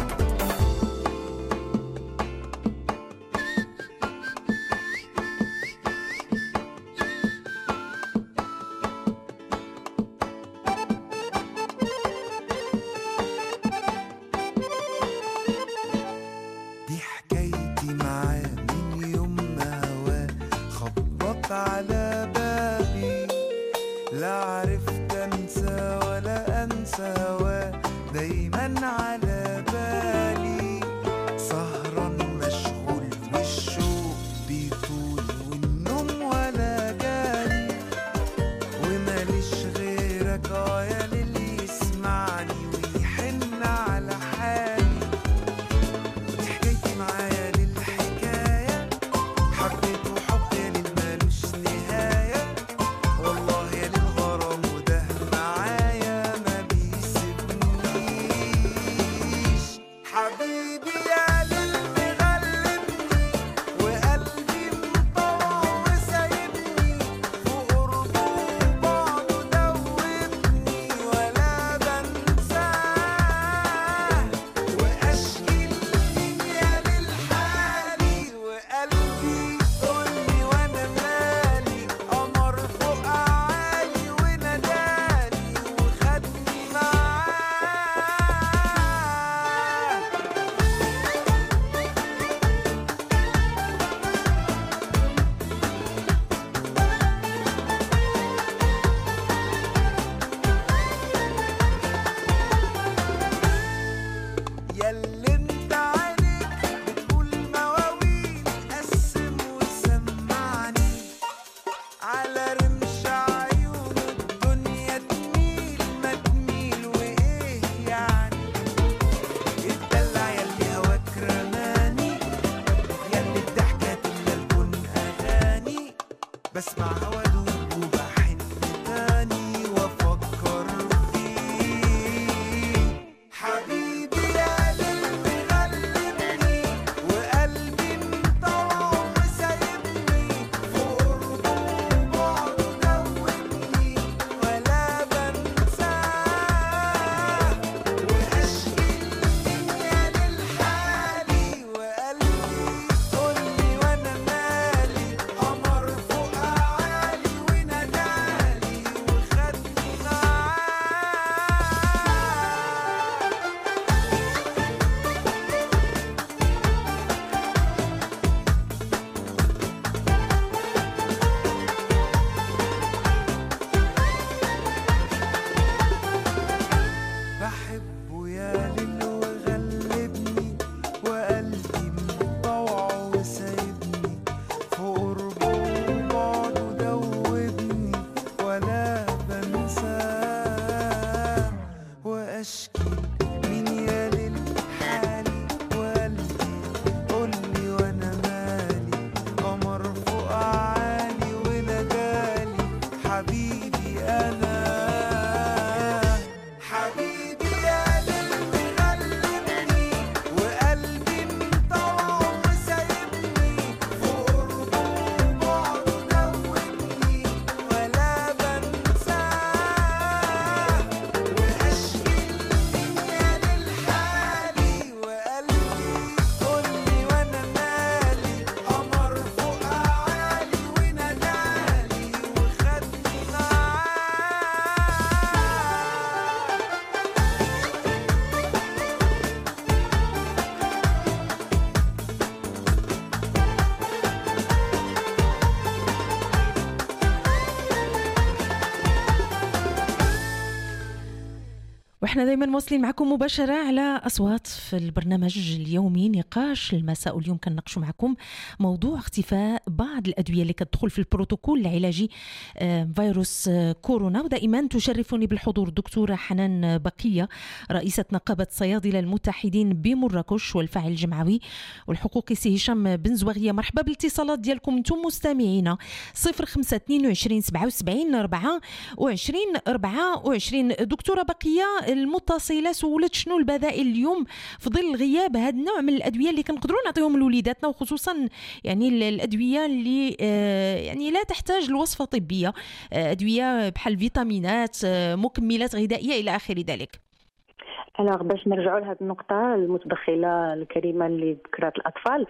احنا دائما مواصلين معكم مباشرة على أصوات في البرنامج اليومي نقاش المساء، واليوم كنناقشوا معكم موضوع اختفاء بعض الأدوية اللي كتدخل في البروتوكول العلاجي فيروس كورونا. ودائما تشرفني بالحضور الدكتورة حنان بقية، رئيسة نقابة صيادلة المتحدين بمراكش والفاعل الجمعوي والحقوقي سي هشام بن زواغية. مرحبا بالاتصالات ديالكم انتم مستمعينا صفر خمسة اثنين وعشرين سبعة وسبعين أربعة وعشرين أربعة وعشرين. دكتورة بقية، المتصلة سولت شنو البدائل اليوم في ظل غياب هذا النوع من الأدوية اللي كنقدروا نعطيهم لوليداتنا، وخصوصا يعني الأدوية اللي يعني لا تحتاج لوصفة طبية، أدوية بحال فيتامينات، مكملات غذائية إلى آخر ذلك. الوغ باش نرجعوا لهذه النقطة المتدخلة الكريمة اللي ذكرت الأطفال،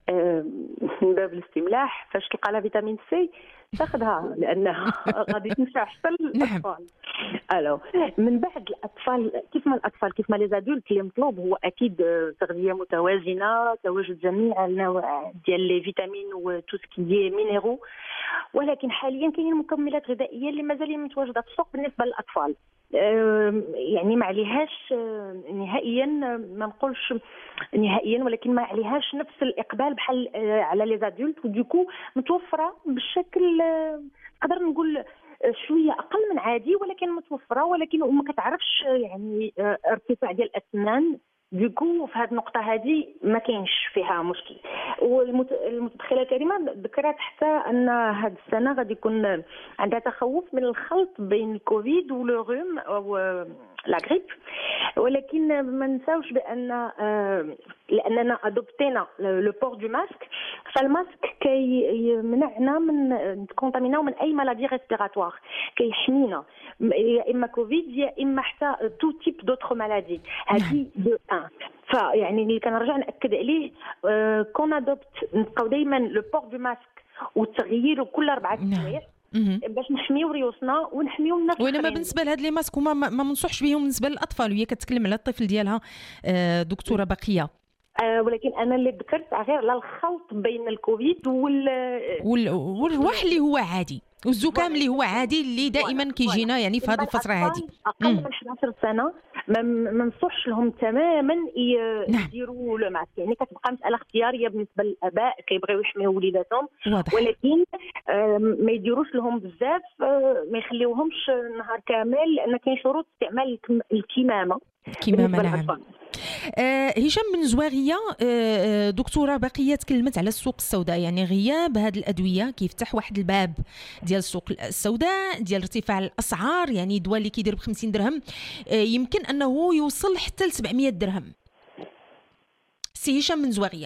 من باب الاستملاح فاش تلقى لها فيتامين سي تاخذها لأنها غادي تنفع حتى للأطفال. الو من بعد الأطفال كيف ما الأطفال كيف ما لي زادولت اللي مطلوب هو أكيد تغذية متوازنة، تواجد جميع الأنواع ديال لي فيتامين و تو سكي مينيرو، ولكن حاليا كاينين مكملات غذائية اللي مازال متواجدة في السوق بالنسبة للأطفال. يعني ما عليهاش نهائيا، ما نقولش نهائيا ولكن ما عليهاش نفس الاقبال بحال على لي زادولت، وديكو متوفره بالشكل نقدر نقول شويه اقل من عادي، ولكن متوفره، ولكن وما كتعرفش يعني ارتفاع ديال الاسنان. ديكو في هذه النقطه هذه ما كاينش فيها مشكل. والمتدخله الكريمه ذكرت حتى ان هذه السنه غادي يكون عندها تخوف من الخلط بين الكوفيد ولو روم او لا غريب، ولكن ما نساوش بان لاننا ادوبتينا لو بور دو ماسك، فالماسك كيمنعنا من نتكونتاميناو من اي مالادي ريسبيراتوار، كيحمينا يا اما كوفيد يا اما حتى تو تيب دوطخ مالادي. هذه دو ان فيعني اللي كنرجع ناكد عليه كون ادوبت نبقاو دائما لو بور دو ماسك وتغييره كل اربعه سوايع باش نحميو ريوسنا ونحميو الناس. وانما بالنسبه لهاد لي ماسك هما ما منصحش بهم بالنسبه للاطفال، وهي كتكلم على الطفل ديالها دكتوره بقيه. آه ولكن انا اللي ذكرت غير على الخلط بين الكوفيد وال والروح اللي هو عادي والزكام اللي هو عادي اللي دائما كيجينا يعني في هذه الفتره هذه. اقل من احد عشر سنه ما منصحش لهم تماما يديروا لو ماسك، يعني كتبقى مساله اختياريه بالنسبه للاباء كيبغيو يحميو وليداتهم، ولكن ما يديروش لهم بزاف، ما يخليوهمش نهار كامل لان كاين شروط استعمال الكمامه. الكمامه نعم. آه هشام بن زواغية، آه دكتورة بقية تكلمت على السوق السوداء، يعني غياب هذه الأدوية كيفتح واحد الباب ديال السوق السوداء ديال ارتفاع الأسعار، يعني دواء اللي كيدير بخمسين درهم آه يمكن أنه يوصل حتى لسبعمية درهم. سي هشام بن زواغية،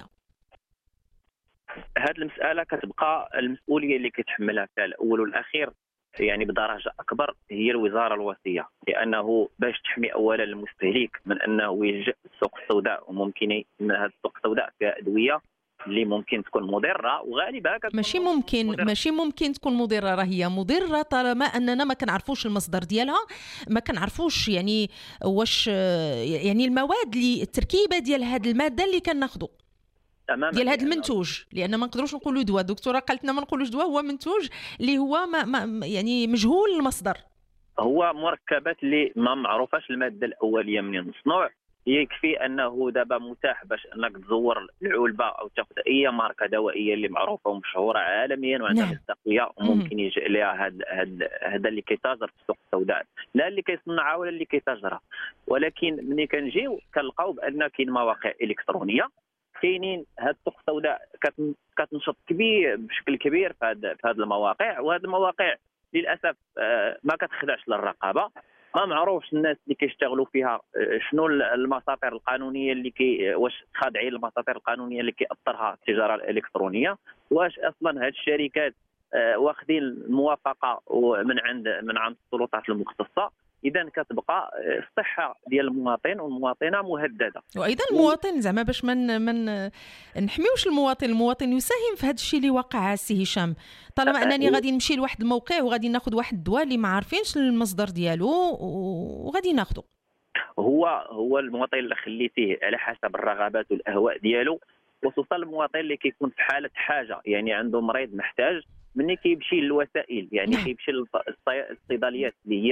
هذه المسألة كتبقى المسؤولية اللي كيتحملها فيها الأول والأخير يعني بدرجة أكبر هي الوزارة الوصية، لأنه باش تحمي أولا المستهلك من أنه يلجأ السوق السوداء، وممكن أن هذا السوق السوداء فيها أدوية اللي ممكن تكون مضرة، وغالبا ماشي ممكن مضرة. ماشي ممكن تكون مضرة، راه هي مضرة طالما أننا ما كنعرفوش المصدر ديالها، ما كنعرفوش يعني واش يعني المواد اللي التركيبة ديال هذه المادة اللي كناخذوا ديال هذا المنتوج، لان ما نقدروش نقولوا دواء. الدكتوره قالت لنا ما نقولوش دواء، هو منتوج اللي هو ما, ما يعني مجهول المصدر، هو مركبات اللي ما معروفاش الماده الاوليه منين مصنوع. يكفي انه دابا متاح باش انك تزور العلبه او تاخذ اي ماركه دوائيه اللي معروفه ومشهوره عالميا وعندها مصداقيه، وممكن يجي لها هذا هذا اللي كيتاجر في السوق السوداء، لا اللي كيصنعها ولا اللي كيتاجرها. ولكن ملي كنجيو كنلقاو بان كاين مواقع الكترونيه، كاينين هاد السوق السوداء كتنشط كبير بشكل كبير في هاد في هاد المواقع، وهاد المواقع للاسف ما كتخضعش للرقابه، ما معروفش الناس اللي كيشتغلوا فيها شنو المساطر القانونيه اللي كي واش خاضعين المساطر القانونيه اللي كيأطرها التجاره الالكترونيه، واش اصلا هاد الشركات واخدين الموافقه من عند من عند السلطات المختصه. اذا كتبقى الصحه ديال المواطن والمواطنه مهدده، وايضا المواطن زعما باش من من نحميوش المواطن، المواطن يساهم في هذا الشيء اللي وقع سي هشام. طالما انني غادي نمشي لواحد الموقع وغادي ناخذ واحد الدواء اللي ما عارفينش المصدر ديالو وغادي ناخذه، هو هو المواطن اللي خليتيه على حسب الرغبات والاهواء ديالو، خصوصا المواطن اللي كيكون في حاله حاجه، يعني عنده مريض محتاج، مني كيمشي للوسائل، يعني كيمشي للصيدليات اللي هي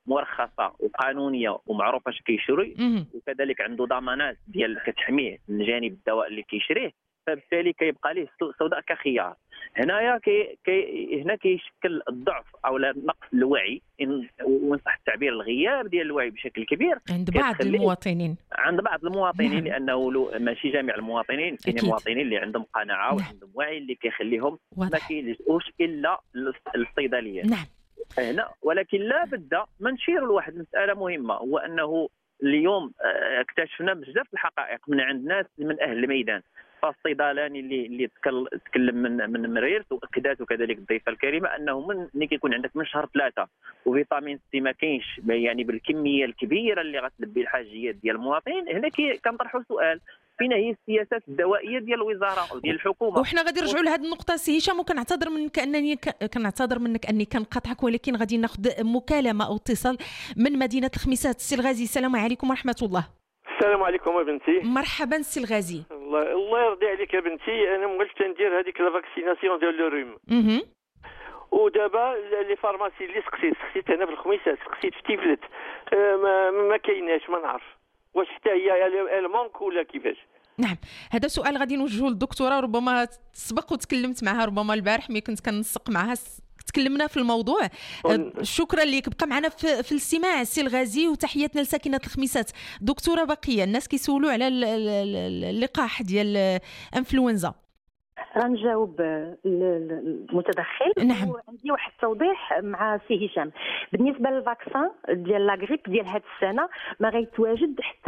مرخصه وقانونيه ومعروفه اش كيشري، وكذلك عنده ضمانات ديال كتحميه من جانب الدواء اللي كيشريه، فبالتالي كيبقى ليه سوداء كخيار. هنايا كي, كي هنا كيشكل الضعف او نقص الوعي، وان صح التعبير الغياب ديال الوعي بشكل كبير عند بعض المواطنين عند بعض المواطنين نعم. لانه ماشي جميع المواطنين، كاين مواطنين اللي عندهم قناعه نعم. وعندهم وعي اللي كيخليهم ما كيلجؤوش الا للصيدليات نعم هنا. ولكن لا بد ما نشير لواحد المساله مهمه، هو انه اليوم اكتشفنا بزاف الحقائق من عند ناس من اهل الميدان. فالصيدلاني اللي اللي تكلم من من مريرت واكدت وكذلك الضيفه الكريمه انه من ملي كيكون عندك من شهر ثلاثه وفيتامين سي ما كاينش يعني بالكميه الكبيره اللي غتلبي الحاجيات ديال المواطنين، هنا كنطرحوا سؤال فين هي السياسات الدوائيه ديال الوزاره وديال الحكومه؟ وحنا غادي نرجعوا لهذه النقطه سي هشام، وكنعتذر منك انني كنعتذر منك اني كنقاطعك، ولكن غادي ناخذ مكالمه او اتصال من مدينه الخميسات. السي الغازي السلام عليكم ورحمه الله. السلام عليكم يا بنتي. مرحبا السي الغازي. الله الله يرضي عليك يا بنتي، انا مولت ندير هذيك لا فاكسيناسيون ديال لو روم. اها ودابا لي فارماسي اللي سقسيت سقسيت هنا في الخميسات، سقسيت في تيفلت، أه ما, ما كايناش، ما نعرف واش حتى هي المونك ولا كيفاش. نعم هذا سؤال غادي نوجهه للدكتوره، ربما سبق وتكلمت معها ربما البارح ملي كنت كنسق معها تكلمنا في الموضوع. شكرا لك، بقى معنا في, في الاستماع السي الغازي، وتحياتنا لساكنه الخميسات. دكتوره بقيه، الناس كيسولوا على اللقاح ديال انفلونزا. غنجاوب المتدخل. نعم. وعندي واحد التوضيح مع سي هشام بالنسبه للفاكسان ديال لا غريب ديال هذه السنه، ما غيتواجد حتى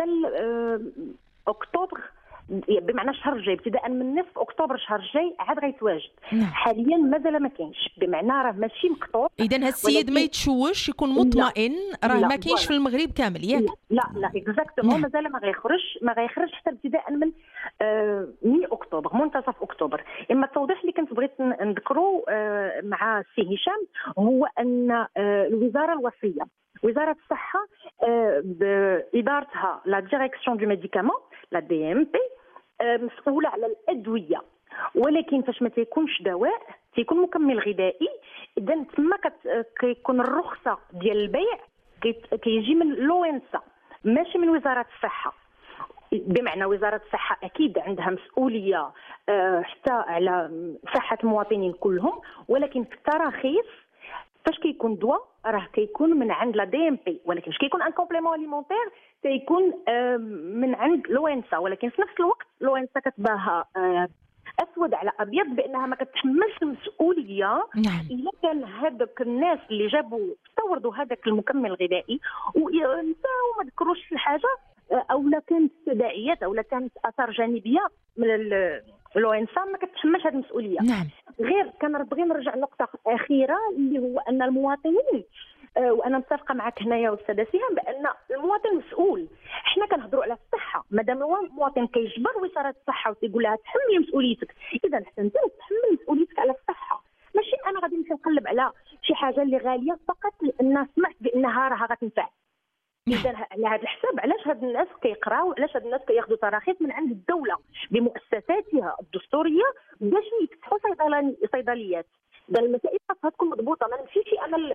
اكتوبر، بمعنى الشهر الجاي، ابتداء من نصف اكتوبر الشهر الجاي عاد غيتواجد. نعم. حاليا مازال ما كاينش، بمعنى راه ماشي مقطوع. اذا هذا السيد ما يتشوش، يكون مطمئن راه ما كاينش في المغرب كامل ياك؟ لا لا اكزاكتومون، مازال ما غيخرج ما غيخرج حتى ابتداء من آه من اكتوبر، منتصف اكتوبر. اما التوضيح اللي كنت بغيت نذكره آه مع سي هشام هو ان آه الوزاره الوصيه، وزاره الصحه آه بادارتها لا ديريكسيون دو ميديكامون لا دي ام بي مسؤوله على الادويه، ولكن فاش ما تيكونش دواء تيكون مكمل غذائي، اذا تما كيكون الرخصه ديال البيع كيجي من لوينسا ماشي من وزاره الصحه. بمعنى وزاره الصحه اكيد عندها مسؤوليه حتى على صحه المواطنين كلهم، ولكن في التراخيص فاش كيكون دواء راه كيكون من عند لا دي ام بي، ولكن فاش كيكون ان كومبليمون اليمونتير تيكون من عند لوينسا. ولكن في نفس الوقت لوينسا كتباها اسود على ابيض بانها ما كتحملش المسؤوليه. نعم. الا كان هذوك الناس اللي جابوا استوردوا هذاك المكمل الغذائي ونساو ما ذكروش الحاجه، او لا كانت تداعيات او لا كانت اثار جانبيه من لوينسا، ما كتحملش هذه المسؤوليه. نعم. غير كنبغي نرجع لنقطه اخيره اللي هو ان المواطنين، وانا متفقه معك هنايا استاذه سهام بان المواطن مسؤول. حنا كنهضروا على الصحه، مادام المواطن كيجبر وزاره الصحه وتيقول لها تحملي مسؤوليتك، اذا حتى انت تحمل مسؤوليتك على الصحه. ماشي انا غادي نمشي نقلب على شي حاجه اللي غاليه فقط لان سمعت بانها راها غتنفع. اذا على هذا الحساب علاش هاد الناس كيقراو، علاش هاد الناس كياخذوا تراخيص من عند الدوله بمؤسساتها الدستوريه باش يفتحوا صيدلاني صيدليات؟ اذا المسائل خاصها تكون مضبوطه. ما نمشيش انا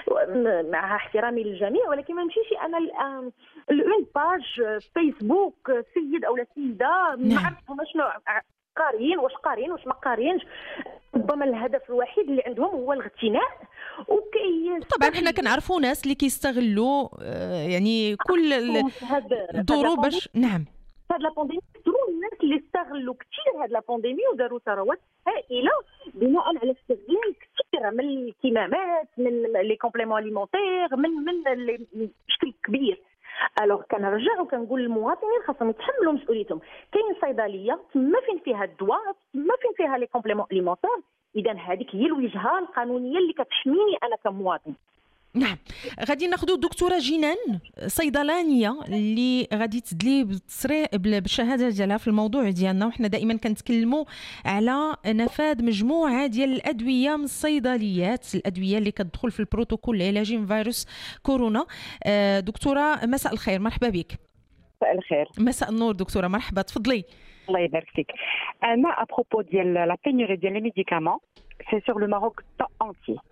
مع احترامي للجميع، ولكن ما نمشيش انا الاون باج فيسبوك سيد او سيده ما عرفتهم شنو قاريين، واش قاريين واش ما قاريينش. ربما الهدف الوحيد اللي عندهم هو الاغتناء. وكي طبعا حنا كنعرفوا ناس اللي كيستغلوا يعني كل الظروف باش. نعم. هاد لا بانديمي كثروا الناس اللي استغلوا كثير هاد لا بانديمي وداروا ثروات هائله بناء على استغلال كثير من الكمامات، من لي كومبليمون اليمونتير، من من بشكل كبير. الوغ كنرجع وكنقول للمواطنين خاصهم يتحملوا مسؤوليتهم. كاين صيدليه تما فين فيها الدواء، تما فين فيها لي كومبليمون اليمونتير، اذا هذيك هي الوجهه القانونيه اللي كتحميني انا كمواطن. نعم. غادي ناخذوا الدكتوره جنان، صيدلانيه اللي غادي تدلي بالتصريح بالشهاده ديالها في الموضوع ديالنا. وحنا دائما كنتكلموا على نفاذ مجموعه ديال الادويه من الصيدليات، الادويه اللي كتدخل في البروتوكول العلاجي من فيروس كورونا. دكتوره مساء الخير، مرحبا بك. مساء الخير. مساء النور دكتوره، مرحبا، تفضلي. الله يبارك فيك. انا ابروبو ديال لا بينوري ديال لي ميديكامون سي سور لو ماروك انتي.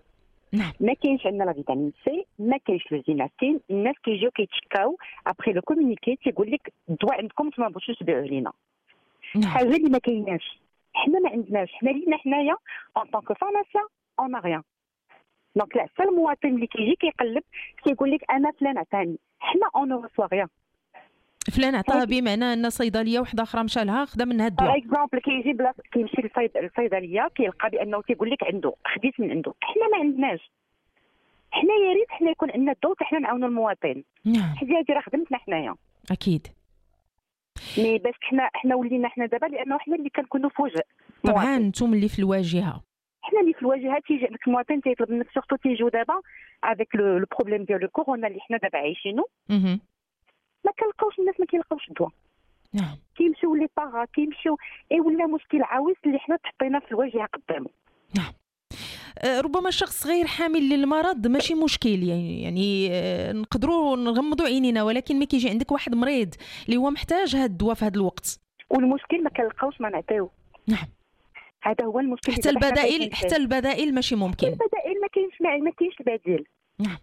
نعم. ما كاينش عندنا لا فيتامين سي، ما كاينش لو زيناتين. الناس كيجيو كيتشكاو ابخي لو كومونيكي تيقول لك الدواء عندكم ما بغيتوش تبيعوه لينا. نعم. حاجه اللي ما كايناش، حنا ما عندناش، حنا لينا حنايا اون طونك فارماسيان اون ريان. دونك لا حتى المواطن اللي كيجي كيقلب كيقول لك انا فلان عطاني، حنا اون نو ريسوا ريان. فلان عطاها بمعنى ان صيدليه واحده اخرى مشى لها خدا منها الدواء. باغ اكزومبل كيجي بلاص كيمشي للصيدليه كيلقى بانه تيقول لك عنده، خديت من عنده. حنا ما عندناش، حنا يا ريت حنا يكون عندنا الضوء حنا نعاونوا المواطن. نعم. حيت هذه راه خدمتنا حنايا. اكيد. مي باش حنا حنا ولينا حنا دابا لانه حنا اللي كنكونوا فوجئ. طبعا انتم اللي في الواجهه. حنا اللي في الواجهه تيجي عندك المواطن تيطلب منك سورتو تيجيو دابا افيك لو بروبليم ديال الكورونا اللي حنا دابا عايشينو. اها. ما كنلقاوش الناس ما كيلقاوش الدواء. نعم. كيمشيو لي باغا كيمشيو اي ولا مشكل عويص اللي حنا تحطينا في الواجهه قدامه. نعم. ربما شخص غير حامل للمرض ماشي مشكل، يعني يعني نقدروا نغمضوا عينينا، ولكن ملي كيجي عندك واحد مريض اللي هو محتاج هذا الدواء في هذا الوقت والمشكل ما كنلقاوش ما نعطيوه. نعم. هذا هو المشكل. حتى البدائل حتى البدائل ماشي ممكن. البدائل ما كاينش ما كاينش البديل. نعم.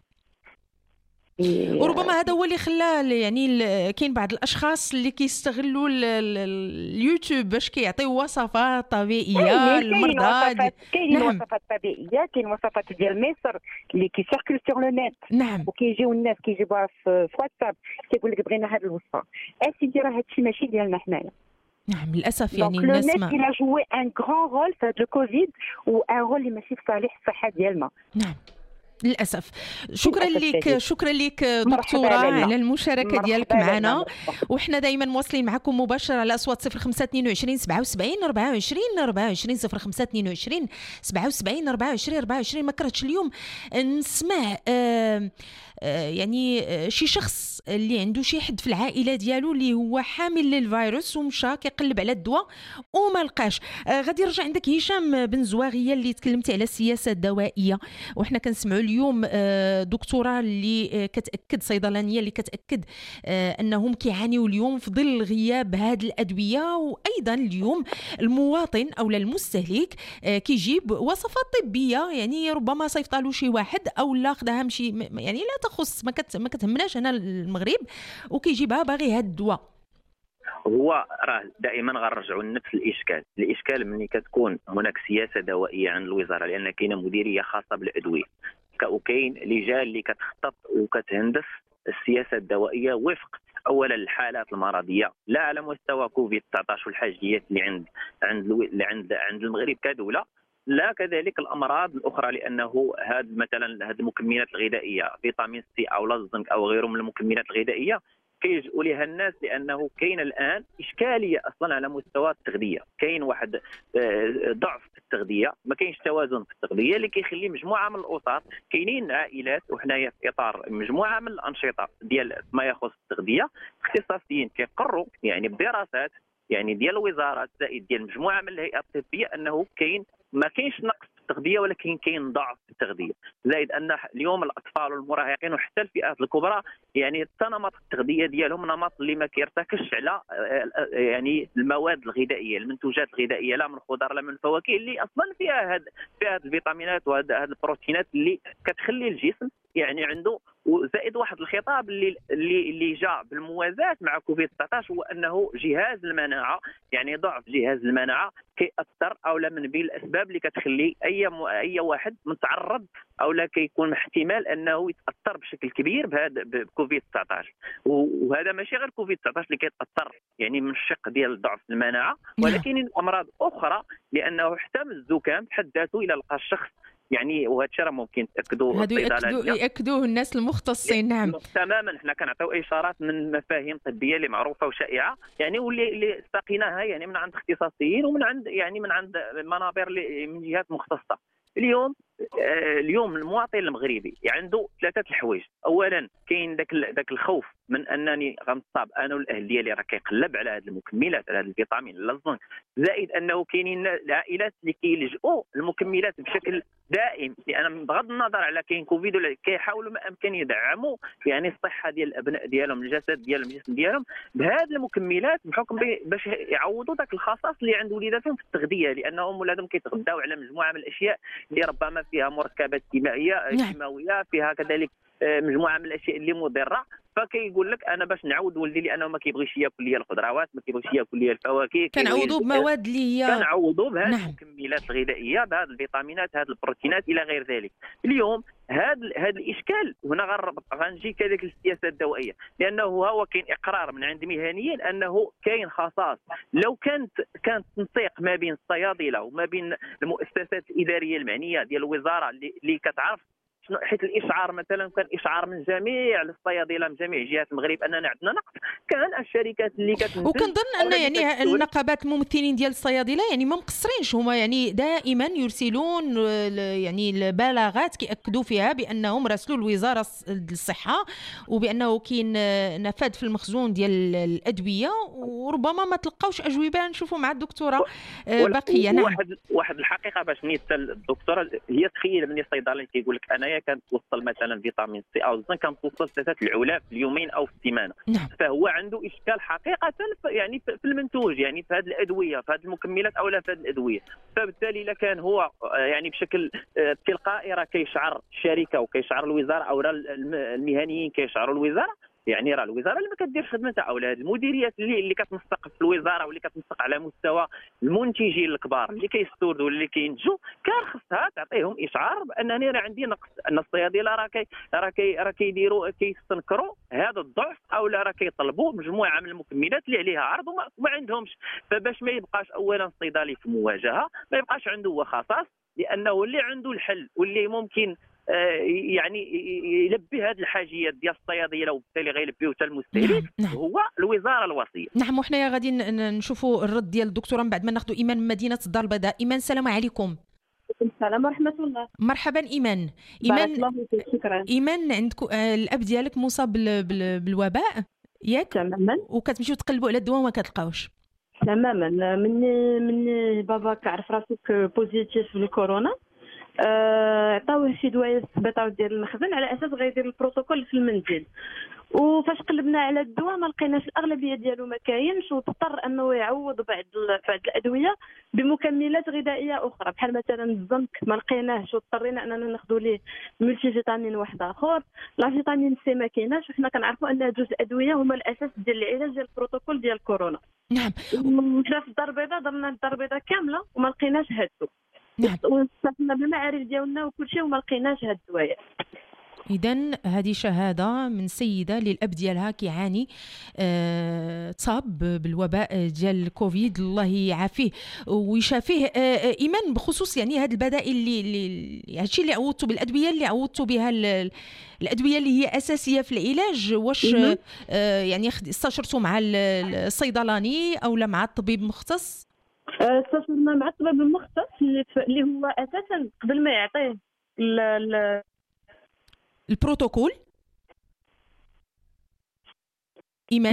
وربما هذا هو اللي خلاه يعني كاين بعض الاشخاص اللي كيستغلوا اليوتيوب باش كيعطيو وصفات طبيعيه للمرضى. كاين وصفات طبيعيه، كاين وصفات ديال مصر اللي كيسيركل سور لو نت. نعم. وكيجيو الناس كيجيبوها في واتساب كيقول لك بغينا هذه الوصفه. اسيدي راه هادشي ماشي ديالنا حنايا. نعم للاسف يعني الناس ما لو نت il a joué un grand rôle في هذا الكوفيد وان رول اللي ماشي في صالح الصحه ديالنا. نعم للاسف. شكرا لك شكرا لك دكتوره على المشاركه ديالك معنا، وحنا دائما مواصلين معكم مباشره على اصوات صفر خمسة اثنين وعشرين سبعة وسبعين أربعة وعشرين أربعة وعشرين صفر خمسة اثنين وعشرين سبعة وسبعين أربعة وعشرين أربعة وعشرين. ما كرهتش اليوم نسمع آه آه يعني آه شي شخص اللي عنده شي حد في العائله ديالو اللي هو حامل للفيروس ومشى كيقلب على الدواء وما لقاش. آه غادي نرجع عندك هشام بن زواغيه اللي تكلمتي على السياسه الدوائيه، وحنا كنسمعوا اليوم دكتوره اللي كتاكد صيدلانيه اللي كتاكد انهم كيعانيوا اليوم في ظل غياب هذه الادويه، وايضا اليوم المواطن او المستهلك كيجيب وصفات طبيه يعني ربما صيفطالو شي واحد او لا خداها مشي يعني لا تخص ما, كت ما كتهمناش هنا المغرب وكيجيبها باغي هذا الدواء. هو راه دائما غنرجعوا لنفس الاشكال، الاشكال ملي كتكون هناك سياسه دوائيه عند الوزاره لان كاينه مديريه خاصه بالادويه وكاين لجان اللي كتخطط وكتهندس السياسه الدوائيه وفق اولا الحالات المرضيه لا على مستوى كوفيد تسعطاش والحاجيات اللي عند عند اللي عند عند المغرب كدوله، لا كذلك الامراض الاخرى لانه هذا مثلا هذه المكملات الغذائيه فيتامين سي او الزنك او غيره من المكملات الغذائيه كيلجؤوا لها الناس لانه كاين الان اشكاليه اصلا على مستوى التغذيه، كاين واحد ضعف في التغذيه، ما كاينش توازن في التغذيه اللي كيخلي مجموعه من الاسر كاينين عائلات وحنايا في اطار مجموعه من الانشطه ديال ما يخص التغذيه اختصاصيين كيقروا يعني بدراسات يعني ديال الوزارات زائد ديال مجموعه من الهيئات الطبيه انه كاين ما كاينش نقص في التغذيه ولكن كاين ضعف في التغذيه، زائد ان اليوم الاطفال والمراهقين وحتى الفئات الكبرى يعني نمط التغذيه ديالهم نمط اللي ما كيرتكزش على يعني المواد الغذائيه المنتوجات الغذائيه لا من الخضر لا من الفواكه اللي اصلا فيها هاد فيها هاد الفيتامينات وهاد البروتينات اللي كتخلي الجسم يعني عنده. وزائد واحد الخطاب اللي اللي اللي جاء بالموازاه مع كوفيد تسعطاش هو انه جهاز المناعه يعني ضعف جهاز المناعه كيأثر او لا من بين الاسباب اللي كتخلي اي م... اي واحد متعرض او لا كيكون احتمال انه يتاثر بشكل كبير بهذا بكوفيد تسعطاش، وهذا ماشي غير كوفيد تسعطاش اللي كيتاثر يعني من الشق ديال ضعف المناعه ولكن امراض اخرى لانه حتى من الزكام بحد ذاته الى لقى الشخص يعني وهذا الشيء راه ممكن تاكدوه هادو ياكدوه ياكدوه الناس المختصين. نعم تماما، حنا كنعطيو اشارات من مفاهيم طبيه اللي معروفه وشائعه يعني واللي اللي استقيناها يعني من عند اختصاصيين ومن عند يعني من عند منابر من جهات مختصه. اليوم آه اليوم المواطن المغربي عنده ثلاثه الحوايج، اولا كاين ذاك ذاك الخوف من انني غنصاب انا والاهل ديالي راه كيقلب على هذه المكملات، على هذا الفيتامين لا الزنك، زائد انه كاينين العائلات اللي كيلجؤوا المكملات بشكل دائم، لان بغض النظر على كاين كوفيد ولا كيحاولوا ما امكن يدعموا يعني الصحه ديال الابناء ديالهم، الجسد ديالهم، الجسم ديالهم بهذه المكملات بحكم باش يعوضوا ذاك الخصاص اللي عند وليداتهم في التغذيه، لانهم ولادهم كيتغذاو على مجموعه من الاشياء اللي ربما فيها مركبات كيميائيه كيماويه، فيها كذلك مجموعه من الاشياء اللي مضره. فكيقول لك انا باش نعود ولدي لانه ما كيبغيش ياكل ليا الخضروات، ما كيبغيش ياكل ليا الفواكه، كنعوضوا بمواد اللي هي كنعوضوا بهذه نعم. المكملات الغذائيه، بهذه الفيتامينات، هذه البروتينات الى غير ذلك. اليوم هذا هذا الاشكال هنا غنجي كذلك للسياسه الدوائيه، لانه هو كاين اقرار من عند مهنيين انه كاين خصاص. لو كانت كانت تنسيق ما بين الصيادله وما بين المؤسسات الاداريه المعنيه ديال الوزاره اللي, اللي كتعرف، حيث الاشعار مثلا كان اشعار من جميع الصيادله من جميع جهات المغرب اننا عندنا نقص، كان الشركات اللي كتنتج وكنظن ان يعني النقابات الممثلين ديال الصيادله يعني ما مقصرينش، هما يعني دائما يرسلون يعني البلاغات كيأكدوا فيها بانهم راسلوا الوزاره الصحه وبانه كاين نفاذ في المخزون ديال الادويه، وربما ما تلقاوش اجوبه. نشوفوا مع الدكتوره بقيه. نعم، واحد واحد الحقيقه باش نيت الدكتوره، هي تخيل من الصيدلي كيقول لك انايا كانت توصل مثلا فيتامين سي او الزنك كانت توصل ثلاثه العلاف في اليومين او في السيمانه. نعم. فهو عنده اشكال حقيقه يعني في المنتوج، يعني في هذه الادويه، في هذه المكملات او لا في هذه الادويه. فبالتالي الا كان هو يعني بشكل تلقائي راه كيشعر الشركه وكيشعر الوزاره او المهنيين كيشعروا الوزاره، يعني راه الوزاره اللي ما كديرش خدمتها، او هذه المديريات اللي اللي كتنسق في الوزاره واللي كتنسق على مستوى المنتجين الكبار اللي كيستوردوا اللي كينتجوا، كان خصها تعطيهم اشعار بانني راه عندي نقص، ان الصيادله راه كي راه كي راه كيديروا كيستنكروا هذا الضعف، او لا راه كيطلبوا مجموعه من المكملات اللي عليها عرض وما, وما عندهمش. فباش ما يبقاش اولا الصيدلي في مواجهه، ما يبقاش عنده هو خصاص، لانه اللي عنده الحل واللي ممكن يعني يلبي هذه الحاجيات ديال الصيادله وبالتالي غيلبيو حتى المستهلك نعم. هو الوزاره الوصيه. نعم، وحنايا غادي نشوفوا الرد ديال الدكتوره من بعد ما ناخذوا ايمان من مدينه الدار البيضاء. ايمان، السلام عليكم. السلام ورحمه الله. مرحبا ايمان. ايمان، الله شكرا. ايمان، عندكم الاب ديالك مصاب بالوباء ياك؟ تماما. وكتمشيو تقلبوا على الدواء وما كتلقاوش؟ تماما. من من بابا كعرف راسو بوزيتيف للكورونا، عطاوه شي دوايا السبيطار ديال المخزن على اساس غيدير البروتوكول في المنزل، وفاش قلبنا على الدواء ما لقيناش، الاغلبيه ديالو ما كاينش، واضطر انه يعوض بعض بعض الادويه بمكملات غذائيه اخرى بحال مثلا الزنك ما لقيناهش، واضطرينا اننا ناخذوا ليه ملتي فيتامين واحد اخر. لا فيتامين سي ما كايناش، وحنا كنعرفوا ان جوج ادويه هما الاساس ديال العلاج ديال البروتوكول ديال كورونا. نعم. مشينا في الدار البيضاء، درنا الدار البيضاء كامله وما لقيناش هادو. نعم. واستثمرنا بالمعارف ديالنا وكل شيء وما لقيناش هاد الدوايا. إذن هذه شهادة من سيدة اللي الأب ديالها كيعاني آه، تصاب بالوباء ديال الكوفيد، الله يعافيه ويشافيه. آه، إيمان، بخصوص يعني هذه البدائل اللي اللي هادشي اللي عوضتوا بالأدوية اللي عوضتوا بها الأدوية اللي هي أساسية في العلاج، واش آه يعني استشرتوا مع الصيدلاني أو لا مع الطبيب مختص؟ استشرنا مع الطبيب المختص اللي هو أساسا قبل ما يعطيه البروتوكول. إيمان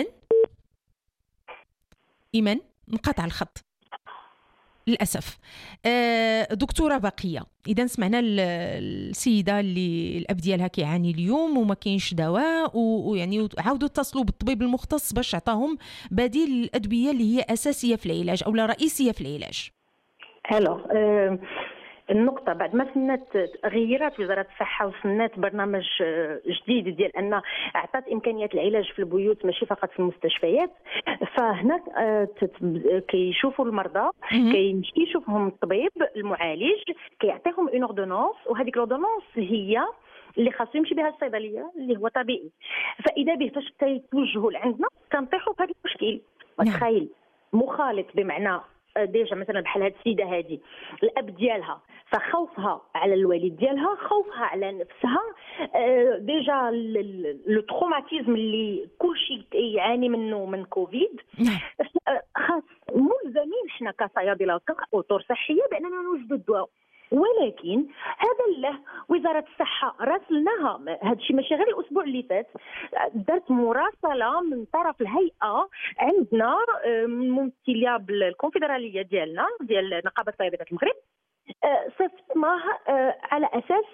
إيمان انقطع الخط للأسف. آه دكتورة بقية، إذا سمعنا السيدة اللي الأب ديالها كيعاني اليوم وما كاينش دواء، ويعني عاودوا اتصلوا بالطبيب المختص باش عطاهم بديل الأدوية اللي هي أساسية في العلاج أو لا رئيسية في العلاج. هلو أه النقطة بعد ما سنات غيرت وزارة الصحة وسنات برنامج جديد ديال أن أعطت إمكانيات العلاج في البيوت ماشي فقط في المستشفيات، فهنا كيشوفوا المرضى، كيمشي يشوفهم الطبيب المعالج، كيعطيهم اون اوردونونس، وهذيك الاوردونونس هي اللي خاصو يمشي بها الصيدليه اللي هو طبيعي. فاذا به فاش كيتوجهوا لعندنا كنطيحوا في هذا المشكل. وتخيل مخالط بمعنى ديجا مثلا بحال هاد السيده هذه الاب ديالها، فخوفها على الوالد ديالها، خوفها على نفسها، ديجا لو تروماتيزم اللي كلشي يعاني منه من كوفيد، خاص ملزمين حنا كصيادله وكاطور صحيه باننا نوجدوا الدواء. ولكن هذا له وزاره الصحه راسلناها، هذا الشيء ماشي غير الاسبوع اللي فات، درت مراسله من طرف الهيئه عندنا ممثله بالكونفدراليه ديالنا ديال نقابه صيدله المغرب، صيفطناه على اساس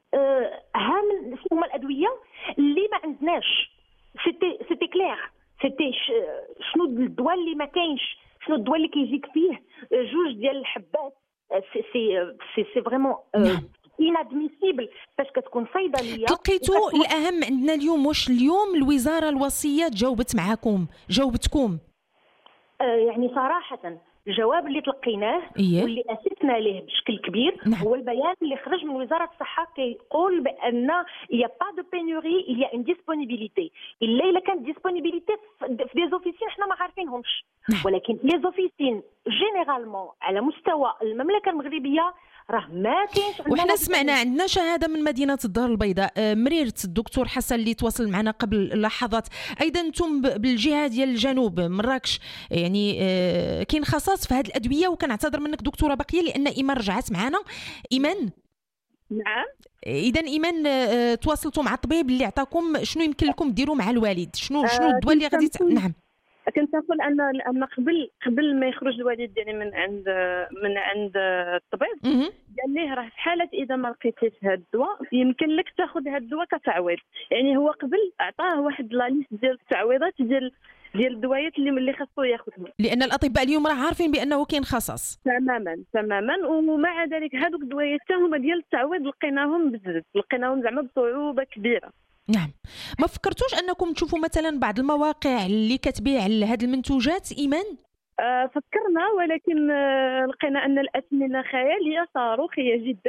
ها من شنو هما الادويه اللي ما عندناش. سيتي سيتي كلير، سيتي شنو الدواء اللي ما كاينش، شنو الدواء اللي كيجيك فيه جوج ديال الحبات. سي سي سي فريمون inadmissible فاش كتكون صيدليه. لقيتوا الاهم عندنا اليوم، واش اليوم الوزاره الوصيه جاوبت معكم جاوبتكم؟ آه يعني صراحه الجواب اللي تلقيناه إيه؟ واللي اسسنا ليه بشكل كبير نعم. هو البيان اللي خرج من وزاره الصحه كيقول بان يا با دو بينوري il y a une disponibilité. الا الا كانت ديسبونيبيليتي في دي زوفيسين حنا ما عارفينهمش نعم. ولكن لي زوفيسين جينيرالمون على مستوى المملكه المغربيه راه ما كاينش. وحنا سمعنا عندنا شهاده من مدينه الدار البيضاء، مريرة الدكتور حسن اللي تواصل معنا قبل لحظات، ايضا انتم بالجهه ديال الجنوب مراكش يعني كاين خصاص في هذه الادويه. وكنعتذر منك دكتوره بقيه لان ايمان رجعت معنا. ايمان نعم. اذا ايمان تواصلتوا مع الطبيب اللي عطاكم شنو يمكن لكم ديروا مع الوالد؟ شنو شنو الدواء اللي غادي ت... نعم كنت نقول ان لان قبل قبل ما يخرج الوالد ديالي من عند من عند الطبيب قال ليه راه في حاله اذا ما لقيتيش هذا الدواء يمكن لك تاخذ هذا الدواء كتعويض. يعني هو قبل اعطاه واحد لا ليست ديال التعويضات ديال ديال الدوايات اللي اللي خاصو ياخذهم، لان الاطباء اليوم راه عارفين بانه كاين خصص تماما تماما. ومع ذلك هذوك الدوايات حتى هما ديال التعويض لقيناهم بزاف، لقيناهم زعما بصعوبه كبيره. نعم. ما فكرتوش انكم تشوفوا مثلا بعض المواقع اللي كتبيع هذه المنتوجات ايمان؟ آه فكرنا، ولكن آه لقينا ان الاثمنه خياليه صاروخيه جدا.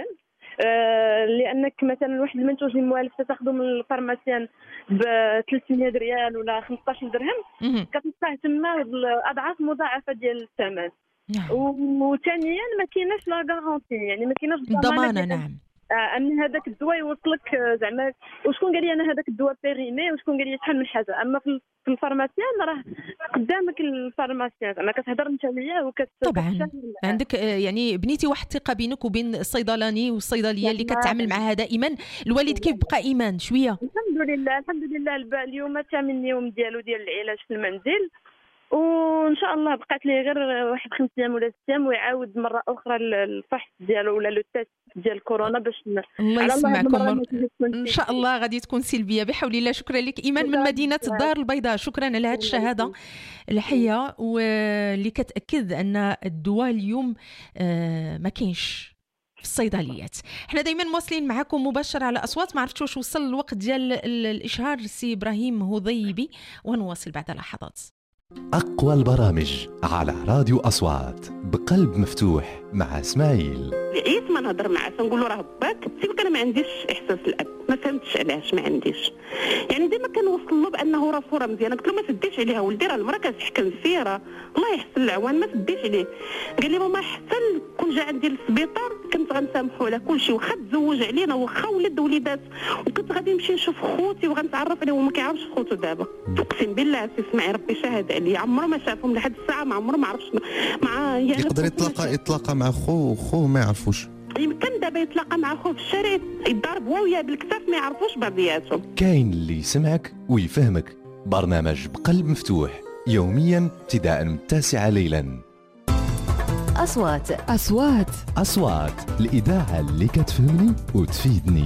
آه لانك مثلا واحد المنتوج الموالف تاخذه من الفارماسيان ب ثلاثمية ريال ولا خمسطاش درهم كتلقاه تما اضعاف مضاعفه ديال الثمن. نعم. وثانيا ما كايناش لا غارونتي، يعني ما كايناش الضمانه. نعم. ان هذاك الدواء يوصلك زعما وشكون قال لي انا هذاك الدواء بيريمي وشكون قال لي شحال من حاجه. اما في الفارماسيان راه قدامك الفارماسيان زعما كتهضر انت وياه وكت طبعا عندك يعني بنيتي واحد الثقه بينك وبين الصيدلاني والصيدليه اللي كتعامل معها دائما. الوالد كيف بقى ايمان شويه؟ الحمد لله الحمد لله اليوم ثامن يوم ديالو ديال العلاج في المنزل، وان شاء الله بقات ليه غير واحد خمس ايام ولا ست ايام ويعاود مره اخرى الفحص ديالو ولا لو تيست ديال كورونا باش الله يسمعكم. ان شاء الله غادي تكون سلبيه بحول الله. شكرا لك ايمان من مدينه الدار البيضاء، شكرا على هذه الشهاده الحيه واللي كتاكد ان الدواء اليوم ما كاينش في الصيدليات. احنا دائما مواصلين معكم مباشر على اصوات. ما عرفتش واش وصل الوقت ديال الاشهار سي ابراهيم هضيبي، ونواصل بعد لحظات. أقوى البرامج على راديو أصوات بقلب مفتوح مع اسماعيل. عييت ما نهضر معاه تنقول له راه باك سيبك انا ما عنديش احساس الاب، ما فهمتش علاش ما عنديش. يعني ديما كنوصل له بانه راه صوره مزيانه، قلت له ما تديش عليها ولدي راه المراه كتحكم فيها راه الله يحسن العوان ما تديش عليه. قال لي ماما حتى كون جا عندي للسبيطار كنت غنسامحوا له كلشي، واخا تزوج علينا واخا ولد وليدات، وكنت غادي نمشي نشوف خوتي وغنتعرف عليه وما كيعرفش خوتو دابا. اقسم بالله سي اسمعي ربي شاهد عليا عمره ما شافهم لحد الساعه، ما عمره ما عرفش مع يعني يقدر يتلاقى يتلاقى مع خو خو ما يعرفوش. يمكن دابا يتلاقى مع خوه في الشارع يضرب هو وياه بالكتاف ما يعرفوش بعضياتهم. كاين اللي يسمعك ويفهمك. برنامج بقلب مفتوح يوميا ابتداء من التاسعة ليلا. أصوات أصوات أصوات الإذاعة اللي كتفهمني وتفيدني.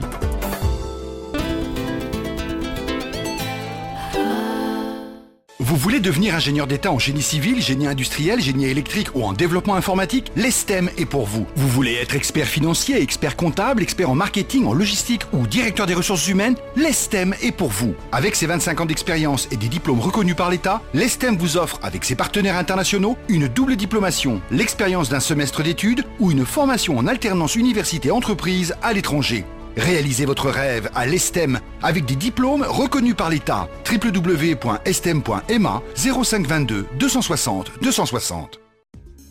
Vous voulez devenir ingénieur d'État en génie civil, génie industriel, génie électrique ou en développement informatique? L'E S T E M est pour vous. Vous voulez être expert financier, expert comptable, expert en marketing, en logistique ou directeur des ressources humaines? L'E S T E M est pour vous. Avec ses vingt-cinq ans d'expérience et des diplômes reconnus par l'État, l'E S T E M vous offre, avec ses partenaires internationaux, une double diplomation, l'expérience d'un semestre d'études ou une formation en alternance université-entreprise à l'étranger. Réalisez votre rêve à l'E S T E M avec des diplômes reconnus par l'État. w w w point s t e m point m a zéro cinq vingt-deux deux cent soixante deux cent soixante.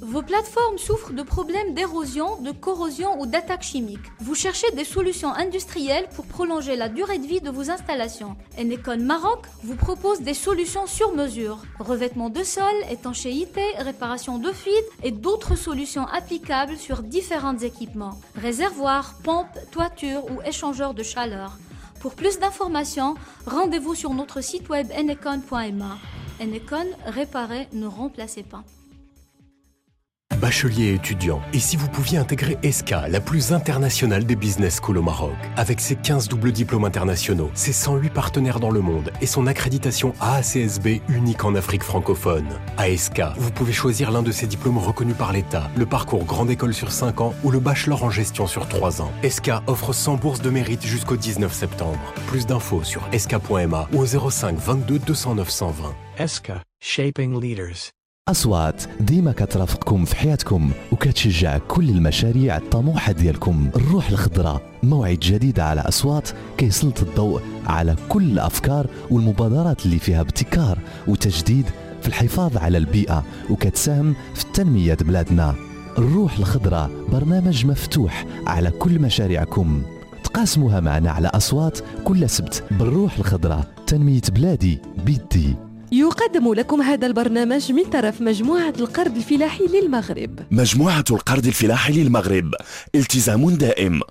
Vos plateformes souffrent de problèmes d'érosion, de corrosion ou d'attaques chimiques. Vous cherchez des solutions industrielles pour prolonger la durée de vie de vos installations. Enecon Maroc vous propose des solutions sur mesure. Revêtement de sol, étanchéité, réparation de fuites et d'autres solutions applicables sur différents équipements. Réservoirs, pompes, toitures ou échangeurs de chaleur. Pour plus d'informations, rendez-vous sur notre site web enecon point m a. Enecon, réparez, ne remplacez pas. Bachelier et étudiant, et si vous pouviez intégrer E S C A, la plus internationale des business schools au Maroc. Avec ses quinze doubles diplômes internationaux, ses cent huit partenaires dans le monde et son accréditation A A C S B unique en Afrique francophone. À E S C A, vous pouvez choisir l'un de ces diplômes reconnus par l'État, le parcours Grande École sur cinq ans ou le bachelor en gestion sur trois ans. E S C A offre cent bourses de mérite jusqu'au dix-neuf septembre. Plus d'infos sur e s c a point m a ou au zéro cinq vingt-deux deux cent neuf cent vingt. E S C A, Shaping Leaders. أصوات ديما كترافقكم في حياتكم وكتشجع كل المشاريع الطموحة ديالكم. الروح الخضراء موعد جديد على أصوات كيسلط الضوء على كل الأفكار والمبادرات اللي فيها ابتكار وتجديد في الحفاظ على البيئة وكتساهم في التنمية بلادنا. الروح الخضراء برنامج مفتوح على كل مشاريعكم، تقاسموها معنا على أصوات كل سبت. بالروح الخضراء تنمية بلادي بيدي. يقدم لكم هذا البرنامج من طرف مجموعة القرض الفلاحي للمغرب. مجموعة القرض الفلاحي للمغرب، التزام دائم.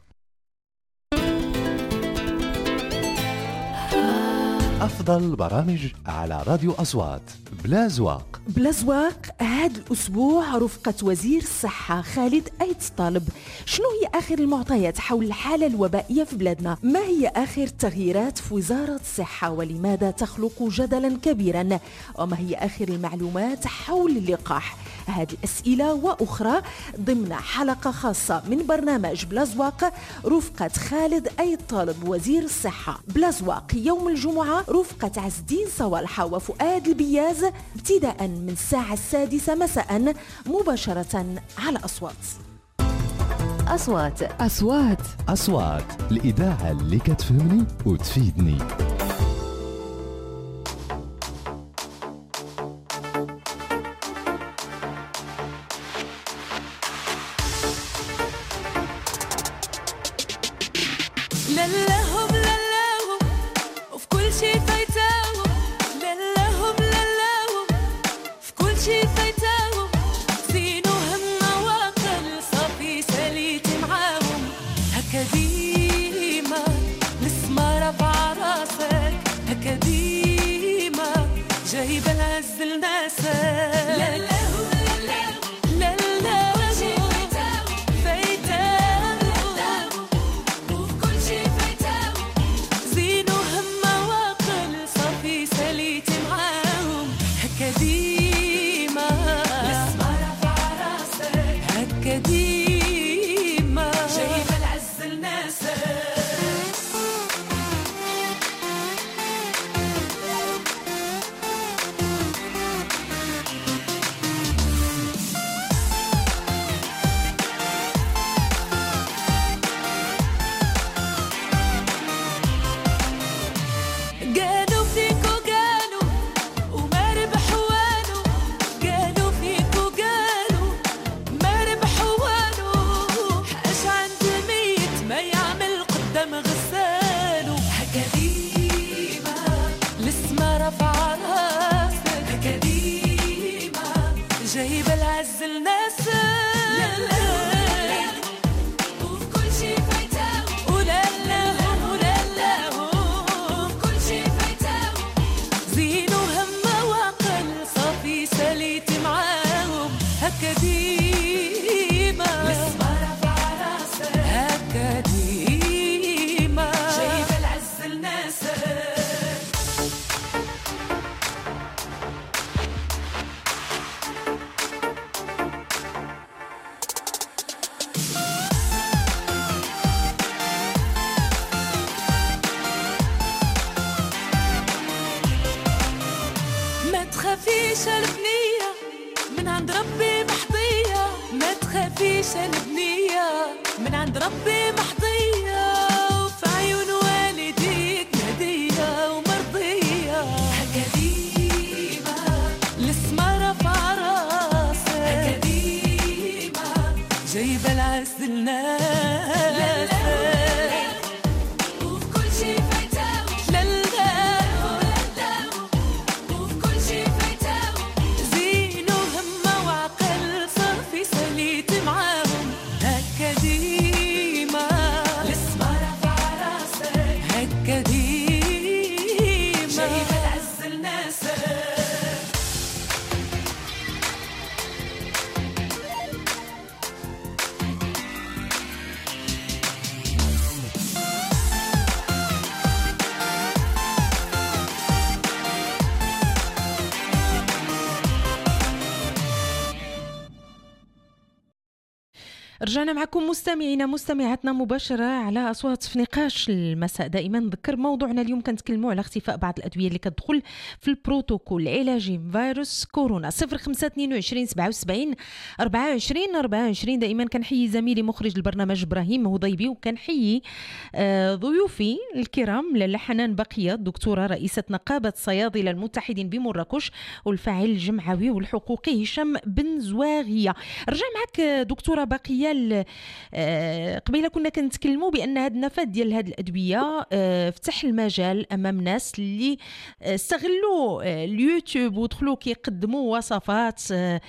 أفضل البرامج على راديو أصوات. بلا زواق بلا زواق هذا الأسبوع رفقة وزير الصحة خالد أيت طالب. شنو هي آخر المعطيات حول الحالة الوبائية في بلادنا؟ ما هي آخر التغييرات في وزارة الصحة ولماذا تخلق جدلا كبيرا؟ وما هي آخر المعلومات حول اللقاح؟ هذه الأسئلة وأخرى ضمن حلقة خاصة من برنامج بلا زواق رفقة خالد أيت طالب وزير الصحة. بلا زواق يوم الجمعة رفقة عز الدين صوالحة وفؤاد البياز ابتداء من الساعة السادسة مساء مباشرة على أصوات. أصوات أصوات أصوات الإذاعة اللي كتفهمني وتفيدني. للهم للهم وفي كل شي فايتاهم، للهم للهم في كل شي فايتاهم، زينوهم مواقل صافي ساليت معاهم، هكا ديما السما رافعة راسك، هكا ديما جايبة العز لناسك. تخافيش البنية من عند ربي محظية، ما تخافيش البنية من عند ربي محظية، وفي عيون والديك هدية ومرضية، هكا ديما السما رافعة راسك، هكا ديما جايبة العسل ناس وفي كل شي فايتاو للاو وفي كل شي فايتاو زين وهمة وعقل صافي سليت معاهم هكا ديما الاسمع رافع راسك هكا ديما جايبة العسل ناس رجعنا معكم مستمعينا مستمعاتنا مباشرة على أصوات في نقاش المساء. دائما نذكر موضوعنا اليوم كنتكلموا على اختفاء بعض الأدوية اللي كتدخل في البروتوكول العلاجي فيروس كورونا. صفر خمسة اثنين وعشرين سبعة وسبعين أربعة وعشرين أربعة وعشرين. دائما كنحيي زميلي مخرج البرنامج إبراهيم هضيبي، وكنحيي ضيوفي الكرام لاله حنان بقية دكتورة رئيسة نقابة صيادلة المتحدين بمراكش، والفاعل الجمعوي والحقوقي هشام بن زواغية. رجع معك دكتورة بقية. قبيله كنا كنتكلموا بان هذا النفاذ ديال هذه الادويه فتح المجال امام ناس اللي استغلوا اليوتيوب ودخلوا كيقدموا وصفات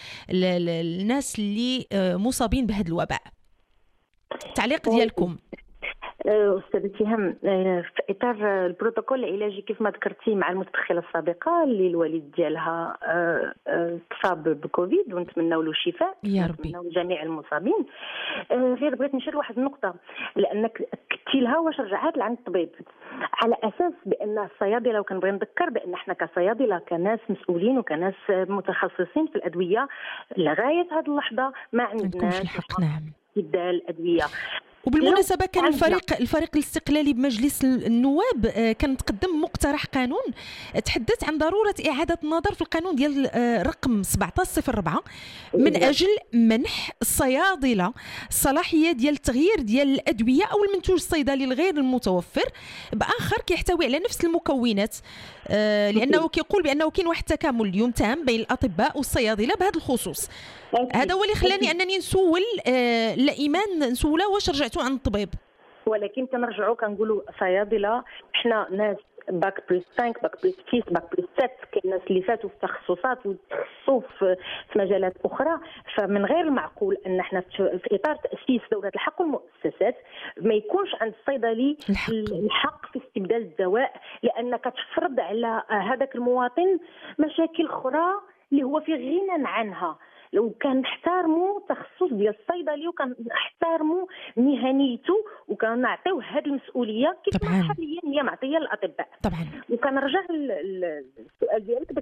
للناس اللي مصابين بهذا الوباء. التعليق ديالكم؟ أستاذ اتهام، في إطار البروتوكول العلاجي كيف ما ذكرتي مع المتدخلة السابقة اللي الوالد ديالها تصاب بكوفيد ونتمنوا له الشفاء يا ربي، ونتمنوا لجميع المصابين. غير بغيت نشير لواحد النقطة، لأنك كتي لها واش رجعات لعند الطبيب على أساس بأن الصيادلة، وكنبغي نذكر بأن احنا كصيادلة كناس مسؤولين وكناس متخصصين في الأدوية لغاية هذه اللحظة ما عندناش الحق. نعم، استبدال الأدوية. وبالمناسبة كان الفريق الفريق الاستقلالي بمجلس النواب كان تقدم مقترح قانون تحدث عن ضرورة إعادة النظر في القانون ديال رقم سبعة عشر صفر أربعة من أجل منح الصيادلة الصلاحية ديال التغيير ديال الأدوية أو المنتوج الصيدلي الغير المتوفر بآخر كيحتوي على نفس المكونات، لأنه كيقول بأنه كاين واحد التكامل اليوم تام بين الأطباء والصيادلة بهذا الخصوص. هذا هو اللي خلاني أنني نسول لإيمان نسولها واش رجعتوا عند الطبيب. ولكن كنرجعوا كنقولوا صيادله حنا ناس باك بلس خمسة باك بلس ستة باك بلس سبعة، كاين الناس اللي فاتوا في تخصصات وتخصصوا في مجالات اخرى، فمن غير المعقول ان احنا في اطار تاسيس دوله الحق والمؤسسات ما يكونش عند الصيدلي الحق, الحق في استبدال الدواء، لانك تفرض على هذاك المواطن مشاكل اخرى اللي هو في غنى عنها. لو كان نحترموا تخصص ديال الصيدلي وكان نحترموا مهنيته وكان نعطيوه هذه المسؤوليه كيف ما حاليا هي معطيه للاطباء. طبعا. وكنرجع للسؤال ديالك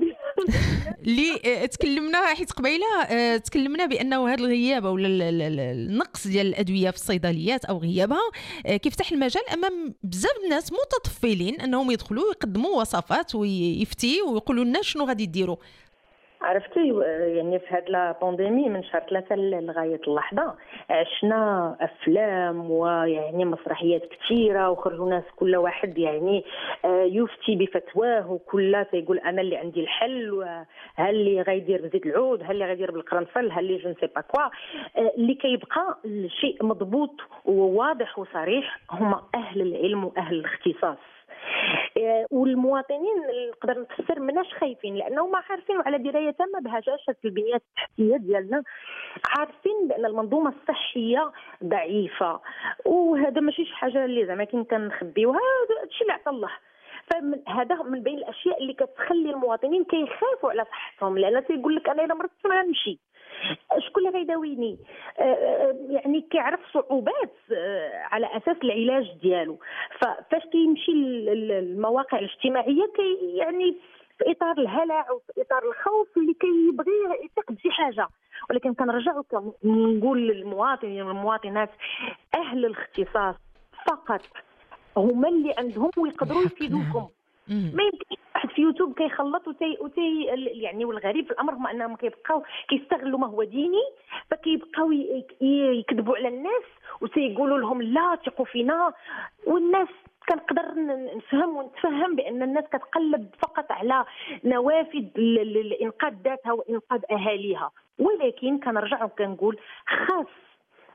اللي تكلمنا حيت قبيله تكلمنا بانه هذا الغياب او النقص ديال الادويه في الصيدليات او غيابها كيفتح المجال امام بزاف الناس متطفلين انهم يدخلوا ويقدموا وصفات ويفتي ويقولوا لنا شنو غادي ديروا. عرفتي يعني في هذه البانديمي من شهر ثلاثة لغاية اللحظة عشنا أفلام ويعني مسرحيات كثيرة وخرجوا ناس كل واحد يعني يفتي بفتواه وكل تيقول أنا اللي عندي الحل، وهل اللي غيدير بزيت العود، هل اللي غيدير بالقرنفل، هل اللي جو نسي با كوا. اللي كيبقى الشيء مضبوط وواضح وصريح هما أهل العلم وأهل الاختصاص. والمواطنين نقدر نفسر مناش خايفين لانهم ما عارفين وعلى درايه تامه بهجاشه البنيه التحتيه ديالنا، عارفين بان المنظومه الصحيه ضعيفه، وهذا ماشي شي حاجه اللي زعما كنخبيوها، هذا الشيء اللي عطى الله. فهذا من بين الاشياء اللي كتخلي المواطنين كيخافوا على صحتهم، لان تيقول لك انا الا مرضت ما غنمشي، شكون اللي غيداويني؟ يعني كيعرف صعوبات على اساس العلاج ديالو. ففاش كيمشي المواقع الاجتماعيه كي يعني في اطار الهلع وفي اطار الخوف اللي كيبغي يثق بشي حاجه. ولكن كنرجعوا كنقول للمواطنين والمواطنات اهل الاختصاص فقط هما اللي عندهم ويقدروا يفيدوكم. ما يمكنش واحد في يوتيوب كيخلط وتي وتي يعني، والغريب في الامر هو انهم كيبقاو كيستغلوا ما هو ديني، فكيبقاو يكذبوا على الناس وتيقولوا لهم لا ثقوا فينا. والناس كنقدر نفهم ونتفهم بان الناس كتقلب فقط على نوافذ لانقاذ ذاتها وانقاذ اهاليها، ولكن كنرجع وكنقول خاص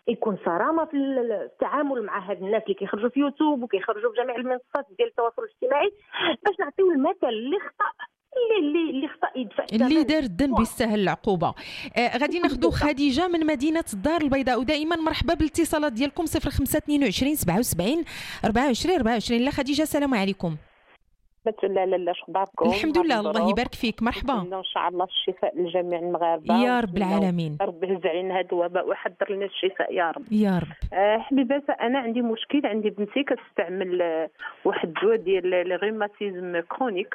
يكون صرامه في التعامل مع هاد الناس اللي كيخرجوا في يوتيوب وكيخرجوا في جميع المنصات ديال التواصل الاجتماعي، باش نعطيو المثل اللي خطا اللي اللي اللي خطا يدفع اللي دار الذنب يستاهل العقوبه. آه غادي ناخذوا خديجه من مدينه الدار البيضاء، ودائما مرحبا بالاتصالات ديالكم صفر خمسة اثنين وعشرين سبعة وسبعين أربعة وعشرين أربعة وعشرين. لا خديجه السلام عليكم. لا لا لا اخباركم؟ الحمد لله الله يبارك فيك. مرحبا. ان شاء الله الشفاء لجميع المغاربه يا رب العالمين. ربي يهز علينا هذا الوباء ويحضر لنا الشفاء يا رب يا رب. آه حبيبات، انا عندي مشكل، عندي بنتي كتستعمل آه واحد الدواء ديال الروماتيزم كرونيك،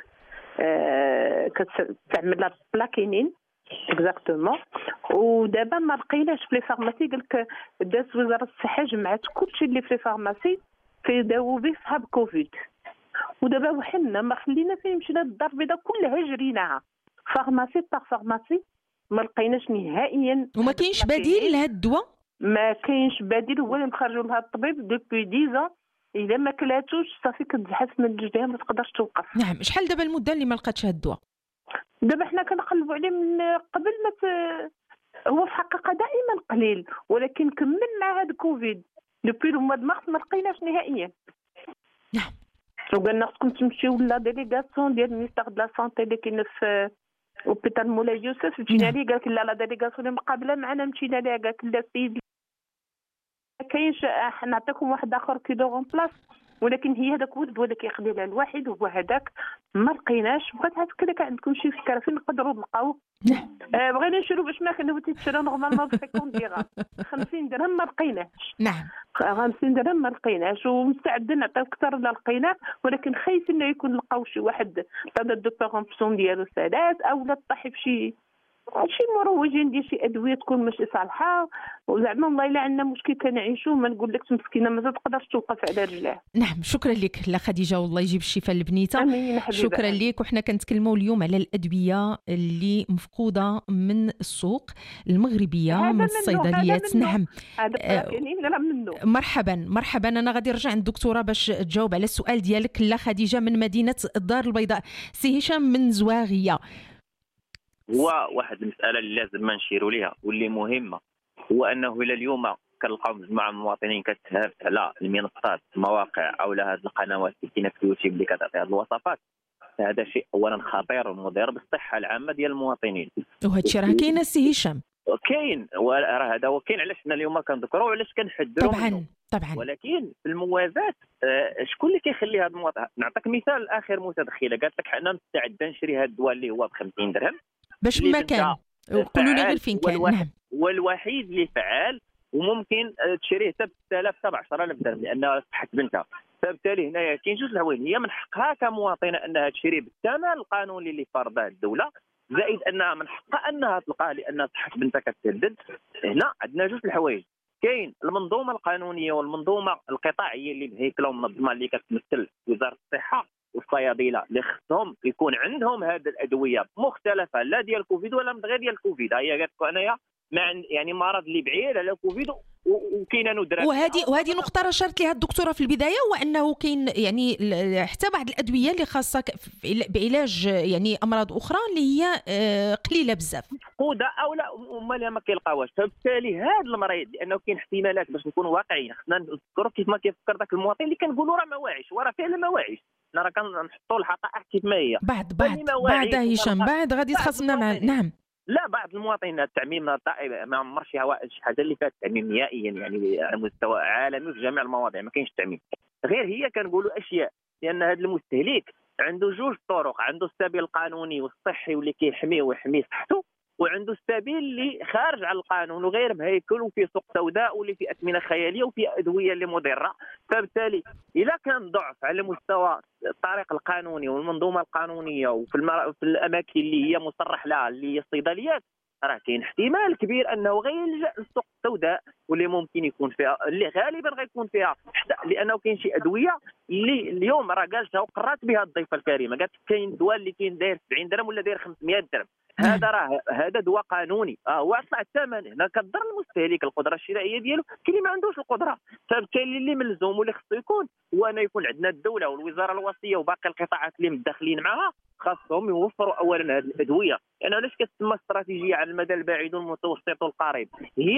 آه كتستعمل لا بلاكينين اكزاكتومون، ودابا ما لقيناش في لي فارماسي. قال لك دازت وزاره الصحه جمعت كلشي اللي في لي فارماسي كيداووا به صحاب كوفيد، ودابا وحنا ما خلينا فين مشينا للدار البيضاء كلها جريناها فارماسي باغ فارماسي، ما لقيناش نهائيا. وما كاينش بديل لهذا الدواء؟ ما كاينش بديل، هو اللي مخرجوا لها الطبيب دوبوي عشرة، الا ما كلاتوش صافي كتزحف من رجليها ما تقدرش توقف. نعم. شحال دابا المده اللي ما لقاتش هذا الدواء؟ دابا حنا كنقلبوا عليه من قبل ما ت... هو في الحقيقه دائما قليل، ولكن كمل مع هذا كوفيد دوبوي لو موا د مارس ما لقيناش نهائيا. نعم. وقالنا خصكم تمشيو لا ديليغاسيون ديال المينيستير د لا سونتي اللي كاين في اوبيتال مولاي يوسف، مشينا ليه قال لك لا لا ديليغاسيون مقابله معنا، مشينا ليه قال لك لا السيد ما كاينش، نعطيكم واحد اخر كي دو اون بلاص، ولكن هي هذاك هو الدواء اللي كيخدم على الواحد هو هذاك، ما لقيناش. بغيت عاد كذا عندكم شي فكره فين نقدروا نلقاو؟ آه بغينا نشرو باش ما كانوا تيتشرى نورمالمون ب خمسين درهم خمسين درهم ما لقيناش. نعم. خمسين درهم ما لقيناش، ومستعدين نعطيو اكثر الا لقيناه، ولكن خايف انه يكون لقاو شي واحد طاد دو بيرونبسون ديالو ثلاث، او لا طاح في شي شي مروجين ديال شي ادويه تكون ماشي صالحه، وزعما والله الا عندنا مشكل كنعيشوا، ما نقول لكش مسكينه ما تقدرش توقف على رجلها. نعم. شكرا لك لا خديجه، والله يجيب الشفاء لبنيتها. امين. شكرا لك. وحنا كنتكلموا اليوم على الادويه اللي مفقوده من السوق المغربيه من الصيدليات. نعم. هذا منه. مرحبا مرحبا. انا غادي نرجع عند الدكتوره باش تجاوب على السؤال ديالك لا خديجه من مدينه الدار البيضاء. سي هشام من زواغيه. هو واحد المساله اللي لازم ما نشيروا ليها واللي مهمه، هو انه الى اليوم كنلقاو مجموعه من المواطنين كتهافت على المنصات المواقع او على هذه القنوات اللي كاينه في اليوتيوب اللي كتعطي هذه الوصفات. هذا شيء اولا خطير ومضر بالصحه العامه ديال المواطنين، وهذا الشيء راه كاين السي هشام. كاين راه هذا هو كاين. علاش حنا اليوم كنذكروا وعلاش كنحذروا؟ طبعا طبعا. ولكن في الموازاه آه شكون اللي كيخلي هذا المواطن؟ نعطيك مثال. اخر متدخله قالت لك حنا مستعده نشري هذا الدواء اللي هو ب خمسين درهم باش ما كان، قولوا لي غير فين كان. نعم. والوحيد اللي فعال وممكن تشريه حتى ب ستة آلاف حتى ب عشرة آلاف درهم لان صحه بنتها. فبالتالي هنايا كاين جوج الحوايج، هي من حقها كمواطنه انها تشري بالثمن القانوني اللي فرضه الدوله، زائد انها من حقها انها تلقاه لان صحه بنتها كتهدد. هنا عندنا جوج الحوايج، كاين المنظومه القانونيه والمنظومه القطاعيه اللي مهيكله ومنظمه اللي كتمثل وزاره الصحه والصيادله اللي خصهم يكون عندهم هذه الادويه مختلفه، لا ديال كوفيد ولا من غير ديال كوفيد. هي قالت انايا مع يعني مرض اللي بعيد على كوفيد وكاينه ندره. وهذه وهذه نقطه راه شارت لها الدكتوره في البدايه، وانه كاين يعني حتى بعض الادويه اللي خاصه بعلاج يعني امراض اخرى اللي هي قليله بزاف مفقوده او لا امال ما كيلقاوهاش. فبالتالي هذا المريض لانه كاين احتمالات، باش نكونوا واقعيين خصنا نذكروا كيف ما كيفكر ذاك المواطن اللي كنقولوا راه ما واعيش، وراه فعلا ما واعيش، حنا راه كنحطوا الحقائق كيف ما هي. بعد بعد بعد هشام بعد غادي تخاصمنا مع. نعم. لا بعض المواطنين التعميم ما عمر شي شي حاجه اللي فات التعميم نهائيا يعني على مستوى عالمي في جميع المواضيع ما كاينش التعميم، غير هي كنقولوا اشياء لان هذا المستهلك عنده جوج طرق، عنده السبيل القانوني والصحي واللي كيحميه ويحمي صحته، وعنده السبيل اللي خارج على القانون وغير مهيكل وفي سوق سوداء واللي في اثمنه خياليه وفي ادويه اللي مضره. فبالتالي اذا كان ضعف على مستوى الطريق القانوني والمنظومه القانونيه وفي المر... في الاماكن اللي هي مصرح لها اللي هي الصيدليات، راه كاين احتمال كبير انه غيلجا للسوق السوداء واللي ممكن يكون فيها اللي غالبا غيكون فيها حتى لانه كاين شي ادويه اللي اليوم راه قالتها وقرات بها الضيفه الكريمه، قالت كاين دواء اللي كاين داير سبعين درهم ولا داير خمسمائة درهم، هذا راه هذا دواء قانوني اه هو طلع الثمن هنا كضر المستهلك القدره الشرائيه ديالو، كاين اللي ما عندوش القدره. فبالتالي اللي ملزوم واللي خصو يكون هو انه يكون عندنا الدوله والوزاره الوصيه وباقي القطاعات اللي متداخلين معها خاصهم يوفروا اولا هذه الادويه، لانه يعني علاش كتسمى استراتيجيه على المدى البعيد والمتوسط والقريب؟ هي لاننا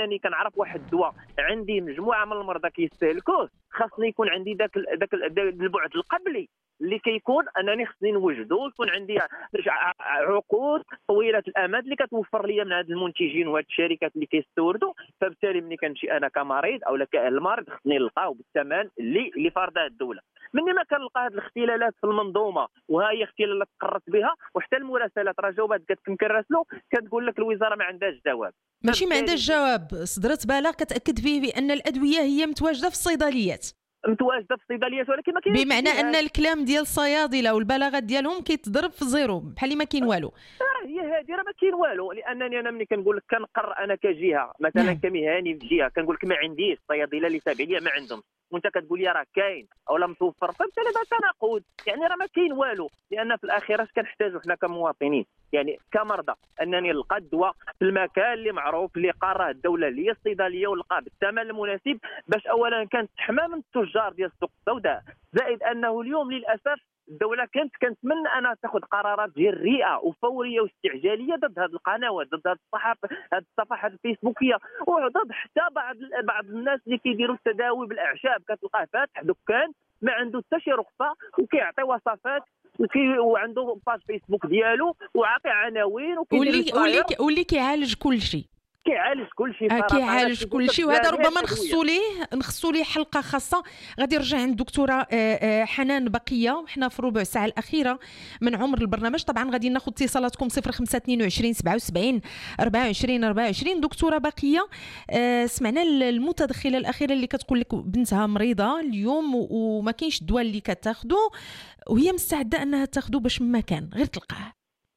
انني كنعرف واحد الدواء عندي مجموعه من المرضى كيستهلكوه، خاصني يكون عندي ذاك ذاك البعد القبلي اللي كيكون انني خصني نوجدو، يكون عندي عقود طويله الامد اللي كتوفر لي من هاد المنتجين وهاد الشركات اللي كيستوردوا. فبالتالي ملي كنمشي انا كمريض او كالمرض خصني نلقاو بالثمن اللي اللي فارضه الدوله. مني ما كنلقى هاد الاختلالات في المنظومه، وها هي اختلالات تقرت بها، وحتى المراسلات راه جوابات كنكرسلو كتقول لك الوزاره ما عندهاش جواب. ماشي ما عندهاش جواب، صدرت بلاغ كتاكد فيه بان الادويه هي متواجده في الصيدليات متواجده في الصيدليات، ولكن ما كاينش بمعنى ان الكلام ديال الصيادله والبلاغات ديالهم كيتضرب في زيرو بحال ما كاين والو. آه هي هذه راه ما كاين والو، لانني انا ملي كنقول لك كنقر انا كجهه مثلا نعم. كمهني في جهه كنقول لك ما عنديش الصيادله اللي تابعين ليا ما عندهم، وانت كتقول لي راه كاين او لا متوفر، فبالتالي هذا تناقض. يعني راه ما كاين والو، لان في الاخير اش كنحتاجوا حنا كمواطنين يعني كمرضى انني نلقى الدواء في المكان اللي معروف اللي قرره الدوله اللي هي الصيدليه، ونلقاه بالثمن المناسب باش اولا كانت تحمى من التجار ديال السوق السوداء. زائد انه اليوم للاسف الدوله كانت كنتمنى انها تاخذ قرارات جريئه وفوريه واستعجاليه ضد هذه القنوات، ضد هذه الصحافه، هذه الصفحات الفيسبوكيه، وضد حتى بعض بعض الناس اللي كيديروا التداوي بالاعشاب. كتلقاه فاتح دكان ما عنده حتى شي رخصه وكيعطي وصفات وعنده باج فيسبوك ديالو وعاطي عناوين واللي واللي واللي كيعالج كل شيء كيعالج كل شيء آه كيعالج كل شيء. وهذا ربما نخصوا ليه نخصوا ليه حلقه خاصه. غادي نرجع عند الدكتوره حنان بقيه وحنا في ربع ساعه الاخيره من عمر البرنامج. طبعا غادي ناخذ اتصالاتكم صفر خمسة اثنين وعشرين سبعة وسبعين أربعة وعشرين أربعة وعشرين. دكتوره بقيه، سمعنا المتدخله الاخيره اللي كتقول لك بنتها مريضه اليوم وما كاينش الدواء اللي كتاخذه وهي مستعده انها تاخذه باش ما كان غير تلقاه.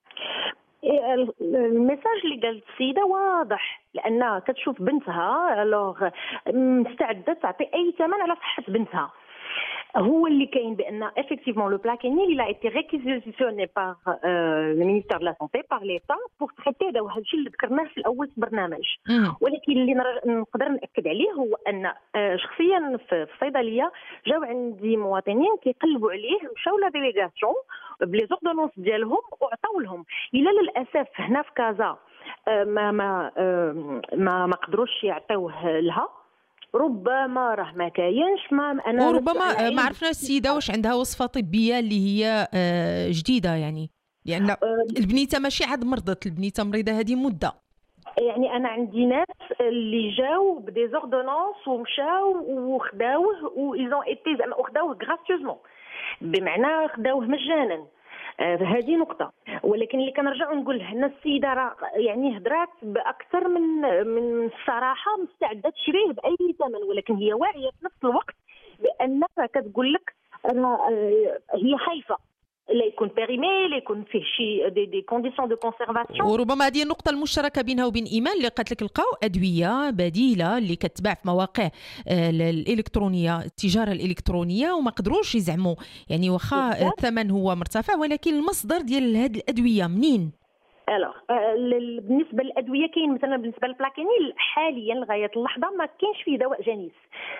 الميساج اللي قالت السيده واضح، لانها كتشوف بنتها الوغ مستعده تعطي اي ثمن على صحه بنتها. هو اللي كاين بان effectivement le plaquenil il a été réquisitionné par euh, le ministère de la santé par l'État pour traiter هذا واحد الشيء اللي ذكرناه في الاول في البرنامج. ولكن اللي نقدر ناكد عليه هو ان شخصيا في الصيدليه جاو عندي مواطنين كيقلبوا عليه، مشاو لا ديليغاسيون بلي زوردونونس ديالهم وعطاو لهم. الى للاسف هنا في كازا ما ما ما ما قدروش يعطيوه لها، ربما راه ما كاينش، ما انا وربما ما عرفنا السيده واش عندها وصفه طبيه اللي هي جديده، يعني لان البنيته ماشي عاد مرضت، البنيته مريضه هذه مده. يعني انا عندي ناس اللي جاو بدي زوردونونس ومشاو وخداوه وايزون ايتي زعما وخداوه غراتيوزمون، بمعنى خداوه مجانا. هذه نقطة. ولكن اللي كنرجع نقول هنا السيدة راه يعني هضرات بأكثر من من الصراحة، مستعدة تشريه بأي ثمن، ولكن هي واعية في نفس الوقت بأنها كتقول لك أنا هي خايفة لا يكون بيريمي، لا يكون فيه شي دي دي كونديسيون دو كونسيرفاسيون. وربما هذه النقطه المشتركه بينها وبين ايمان اللي قالت لك لقاو ادويه بديله اللي كتباع في مواقع الالكترونيه، التجاره الالكترونيه، وما قدروش يزعموا يعني واخا الثمن هو مرتفع، ولكن المصدر ديال هذه الادويه منين؟ الوغ بالنسبه للادويه كاين مثلا بالنسبه للبلاكينيل حاليا لغايه اللحظه ما كاينش فيه دواء جنيس.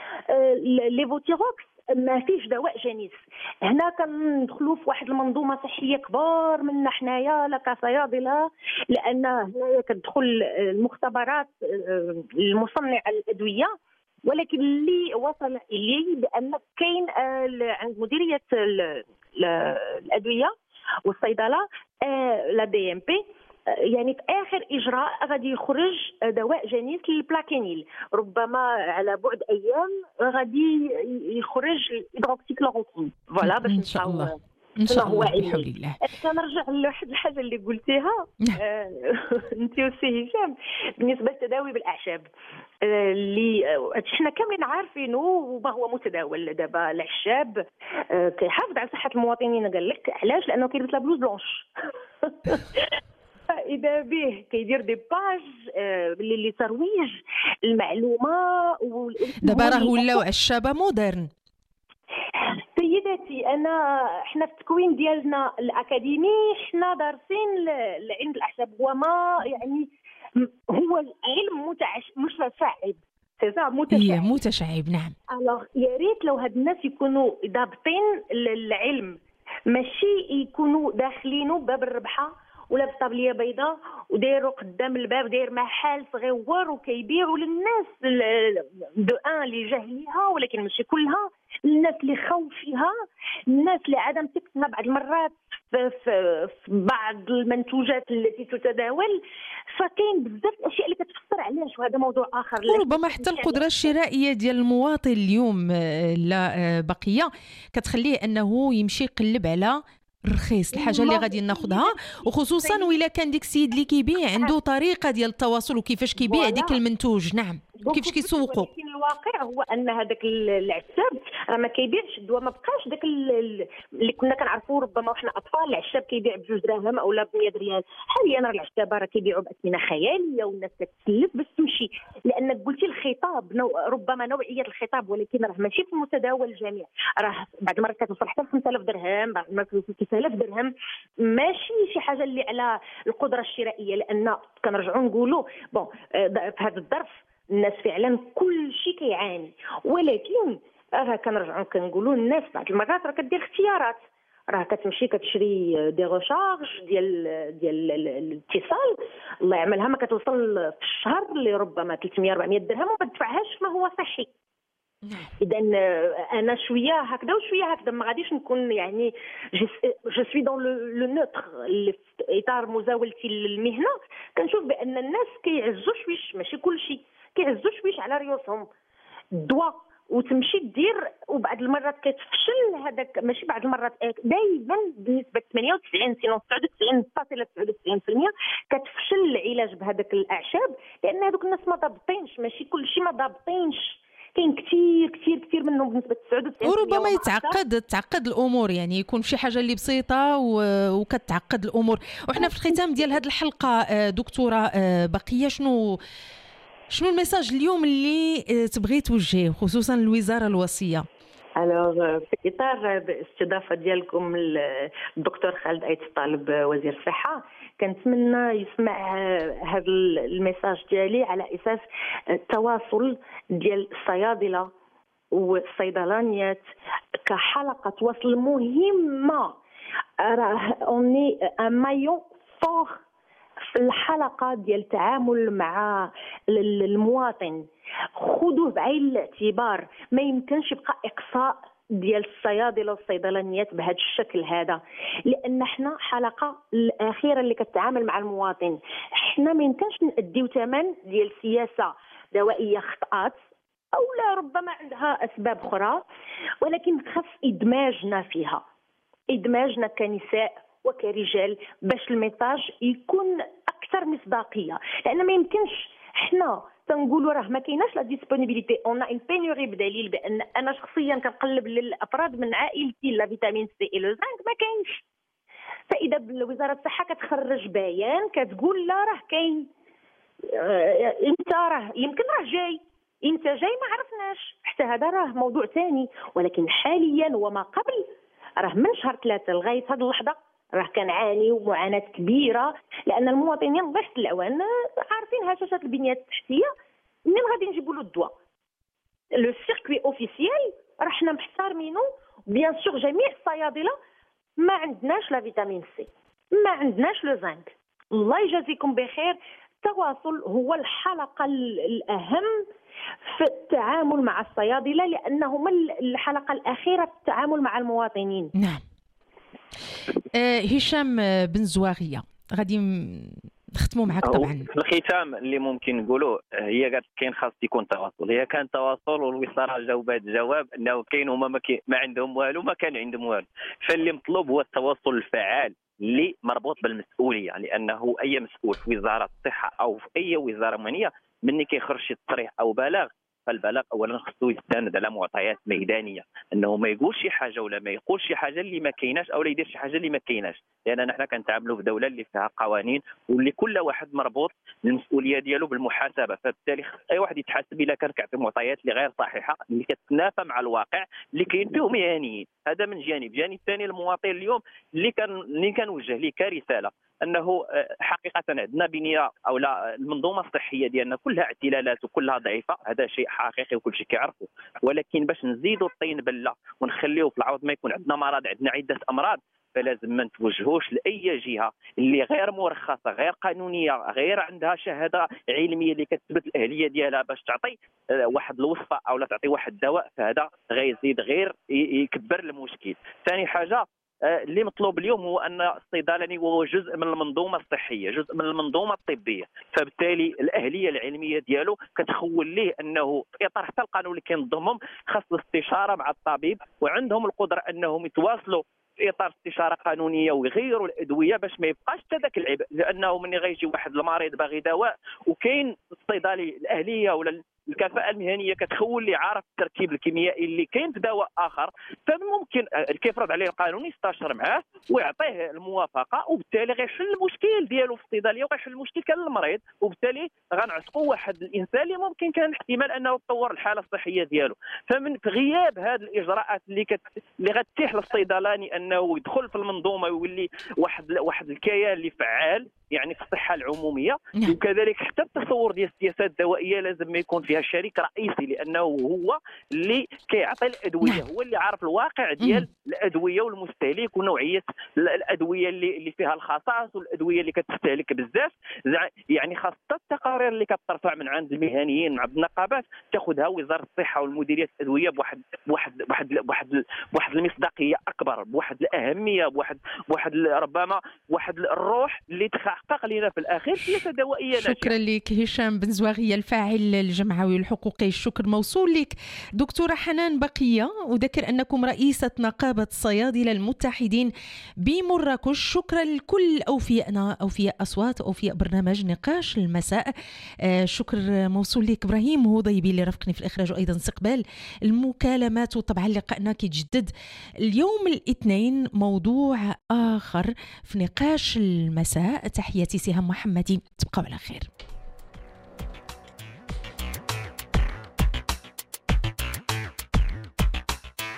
ليفوتيروكس ما فيش دواء جنيس. هنا كندخلوا في واحد المنظومه صحيه كبار منا حنايا لا كصيادله، لان هنايا كتدخل المختبرات المصنعه الادويه. ولكن اللي وصل اليه بان كاين عند مديريه الادويه والصيدله لا دي ام بي يعني في اخر اجراء غادي يخرج دواء جنيس للبلاكينيل، ربما على بعد ايام غادي يخرج الهيدروكسيكلوروكين. فوالا باش ان شاء الله ان شاء الله بحول الله. كنرجع لواحد الحاجه اللي قلتيها انت وسي هشام بالنسبه للتداوي بالاعشاب اللي حنا كاملين عارفينه وما هو متداول دابا. العشاب كيحافظ على صحه المواطنين، قال لك علاش؟ لانه كيلبس لا بلوز بلونش اذا به كيدير دي باج اللي ترويج المعلومه. دابا راه ولاو عشابه مودرن. سيداتي انا حنا في التكوين ديالنا الاكاديمي حنا دارسين العلم الاعشاب، وما يعني هو علم متعش متشعب متشعب متشعب نعم. الوغ يا ريت لو هاد الناس يكونوا ضابطين العلم، ماشي يكونوا داخلينه باب الربحه ولابس طابليه بيضاء ودايرو قدام الباب، داير محل صغير وكيبيعوا للناس دو ان اللي جاهليها، ولكن ماشي كلها، الناس اللي خوف فيها، الناس اللي عدم ثقتها بعض المرات في, في, في بعض المنتوجات التي تتداول. فكاين بزاف الاشياء اللي كتفسر علاش، وهذا موضوع اخر. وربما حتى القدره الشرائيه ديال المواطن اليوم لا بقيه كتخليه انه يمشي يقلب على رخيص الحاجه اللي غادي ناخذها، وخصوصا وإلا كان ديك السيد اللي كيبيع عنده طريقه ديال التواصل وكيفاش كيبيع ديك المنتوج. نعم، كيفاش كيسوقوا. ولكن الواقع هو ان هذاك العشاب راه ما كيبيعش الدواء، ما بقاش داك اللي كنا كنعرفوا ربما وحنا اطفال، العشاب كيبيع بجوج دراهم اولا ب مية ريال. حاليا راه العشابه راه كيبيعوا باثمنه خياليه والناس كتسلف باش تمشي، لانك قلتي الخطاب نوع ربما نوعيه الخطاب، ولكن راه ماشي في المتداول الجميع. راه بعض المرات كتوصل حتى ل خمسة آلاف درهم، بعض المرات كتوصل ستة آلاف درهم، ماشي شي حاجه اللي على القدره الشرائيه. لان كنرجعوا نقولوا بون في هذا الظرف الناس فعلا كل شيء كيعاني، ولكن راه كنرجعوا كنقولوا الناس بعض المرات راه كدير اختيارات، راه كتمشي كتشري دي ريشارج ديال ديال الاتصال، الله يعملها ما كتوصل في الشهر اللي ربما ثلاثمية أربعمية درهم وما تدفعهاش ما هو صحي. اذا انا شويه هكذا وشويه هكذا، ما غاديش نكون يعني جو سوي دون لو نوتر اللي في اطار مزاولتي للمهنه. كنشوف بان الناس كيعزوا شويش، ماشي كل شيء، كيعزوا شويش على ريوسهم الدواء وتمشي دير، وبعض المرات كتفشل هذاك، ماشي بعض المرات دائما بنسبه ثمانية وتسعين سينو تسعة وتسعين فاصلة تسعة وتسعين بالمية كتفشل العلاج بهذاك الاعشاب، لان هذوك الناس ما ضابطينش، ماشي كل شيء ما ضابطينش، كاين كثير كثير كثير منهم بنسبه تسعة وتسعين. وربما يتعقد تعقد الامور، يعني يكون شي حاجه اللي بسيطه وكتعقد الامور. وحنا في الختام ديال هذه الحلقه دكتوره بقيه، شنو شنو الميساج اليوم اللي تبغي توجهيه خصوصا للوزاره الوصيه؟ الوغ في اطار الاستضافه ديالكم الدكتور خالد ايت الطالب وزير الصحه، كنتمنى يسمع هذا الميساج ديالي على اساس التواصل ديال الصيادله والصيدلانيات كحلقه وصل مهمه. راه اوني ان مايون فور في الحلقه ديال التعامل مع المواطن. خذوه بعين الاعتبار، ما يمكنش يبقى اقصاء ديال الصيادله والصيدلانيات بهذا الشكل هذا، لان حنا حلقه الاخيره اللي كتعامل مع المواطن. حنا ما يمكنش ناديو ثمن ديال سياسه دوائيه خطات او لا ربما عندها اسباب اخرى، ولكن خاص ادماجنا فيها، ادماجنا كنساء وكرجال باش الميساج يكون اكثر مصداقيه. لان ما يمكنش حنا تنقولوا راه ما كايناش لا ديسپونيبيليتي اون ان بينوري، بدليل بان انا شخصيا كنقلب للافراد من عائلتي لا فيتامين سي اي لو زنك ما كاينش. فاذا وزاره الصحه كتخرج بيان كتقول لا راه كاين، امتى راه يمكن راه جاي، امتى جاي ما عرفناش، حتى هذا راه موضوع ثاني. ولكن حاليا وما قبل راه من شهر ثلاثة لغايه هذه اللحظه راه كنعاني ومعاناه كبيره، لان المواطنين الله يحسن العوان عارفين هشاشات البنيه التحتيه منين غادي نجيبوا له الدواء. لو سيركوي اوفيسيال راه حنا محترمينه، بيان سور جميع الصيادله ما عندناش لا فيتامين سي، ما عندناش لو زنك. الله يجازيكم بخير. التواصل هو الحلقه الاهم في التعامل مع الصيادله، لانه هم الحلقه الاخيره في التعامل مع المواطنين. نعم. آه هشام بن زواغيه، غادي نختموا معك طبعا. في الختام اللي ممكن نقولوا هي قالت كاين خاص يكون تواصل، هي كان تواصل والوزاره جاوبات الجواب انه كاين هما ما, ما عندهم والو، ما كان عندهم والو. فاللي مطلوب هو التواصل الفعال اللي مربوط بالمسؤوليه، لانه اي مسؤول في وزاره الصحه او في اي وزاره معنيه مني كيخرج شي تصريح او بلاغ، فالبلاغ اولا خصو يستند على معطيات ميدانيه، انه ما يقولش شي حاجه ولا ما يقولش شي حاجه اللي ما كايناش او لا يدير شي حاجه اللي ما كايناش، لان نحن كنتعاملوا في دوله اللي فيها قوانين واللي كل واحد مربوط المسؤوليه ديالو بالمحاسبه. فبالتالي اي واحد يتحاسب الا كان كيعطي معطيات اللي غير صحيحه اللي كتنافى مع الواقع اللي كاين فيه مهنيين. هذا من جانب. جانب ثاني المواطن اليوم اللي كان اللي كنوجه ليه كرساله انه حقيقه عندنا بنيه او لا المنظومه الصحيه ديالنا كلها اعتلالات وكلها ضعيفه، هذا شيء حقيقي وكل شيء كيعرفوا، ولكن باش نزيدوا الطين بله ونخليوه في العوض ما يكون عندنا مرض، عندنا عده امراض، فلازم ما نتوجهوش لاي جهه اللي غير مرخصه غير قانونيه غير عندها شهاده علميه اللي كتثبت الاهليه ديالها باش تعطي واحد الوصفه او لا تعطي واحد الدواء، فهذا غيزيد غير يكبر المشكل. ثاني حاجه اللي مطلوب اليوم هو ان الصيدلاني هو جزء من المنظومه الصحيه، جزء من المنظومه الطبيه، فبالتالي الاهليه العلميه ديالو كتخول ليه انه في اطار حتى القانون اللي كينظمهم خاص الاستشاره مع الطبيب، وعندهم القدره انهم يتواصلوا في اطار استشاره قانونيه ويغيروا الادويه باش ما يبقاش حتى ذاك العبء، لانه من غيجي واحد المريض باغي دواء وكاين الصيدلي الاهليه ولا الكفاءه المهنيه كتخول لي عارف التركيب الكيميائي اللي كاين في دواء اخر، فممكن كيفرض عليه القانون يستشر معاه ويعطيه الموافقه، وبالتالي غيحل المشكل ديالو في الصيدليه وغيحل المشكل كان المريض، وبالتالي غنعتقوا واحد الانسان اللي ممكن كان احتمال انه تطور الحاله الصحيه ديالو. فمن في غياب هذه الاجراءات اللي كت... اللي غتتيح للصيدلاني انه يدخل في المنظومه ويولي واحد واحد الكيان اللي فعال يعني في الصحه العموميه، وكذلك حتى التصور ديال السياسات الدوائيه لازم ما يكون فيها شريك رئيسي، لانه هو اللي كيعطي الادويه، هو اللي عارف الواقع ديال الادويه والمستهلك ونوعيه الادويه اللي اللي فيها الخصائص والادويه اللي كتستهلك بزاف. يعني خاصه التقارير اللي كترفع من عند المهنيين مع النقابات تاخذها وزاره الصحه والمديريه الادويه بواحد بواحد بواحد بواحد بواحد المصداقيه اكبر، بواحد الاهميه، بواحد بواحد ربما واحد الروح اللي تحقق لنا في الاخير سياسه دوائيه ناجحه. شكرا لك هشام بن زواغيه الفاعل الجمعوي الحقوقي، الشكر موصول لك. دكتوره حنان بقيه، اذكر انكم رئيسه نقابه الصيادله المتحدين بمراكش. شكرا لكل اوفيائنا، اوفياء اصوات، اوفياء برنامج نقاش المساء. آه شكر موصول لك. ابراهيم هضيبي اللي رافقني في الاخراج وايضا استقبال المكالمات، وطبعا لقائنا كيتجدد اليوم الاثنين موضوع اخر في نقاش المساء. تحياتي سهام محمدي، تبقوا على خير.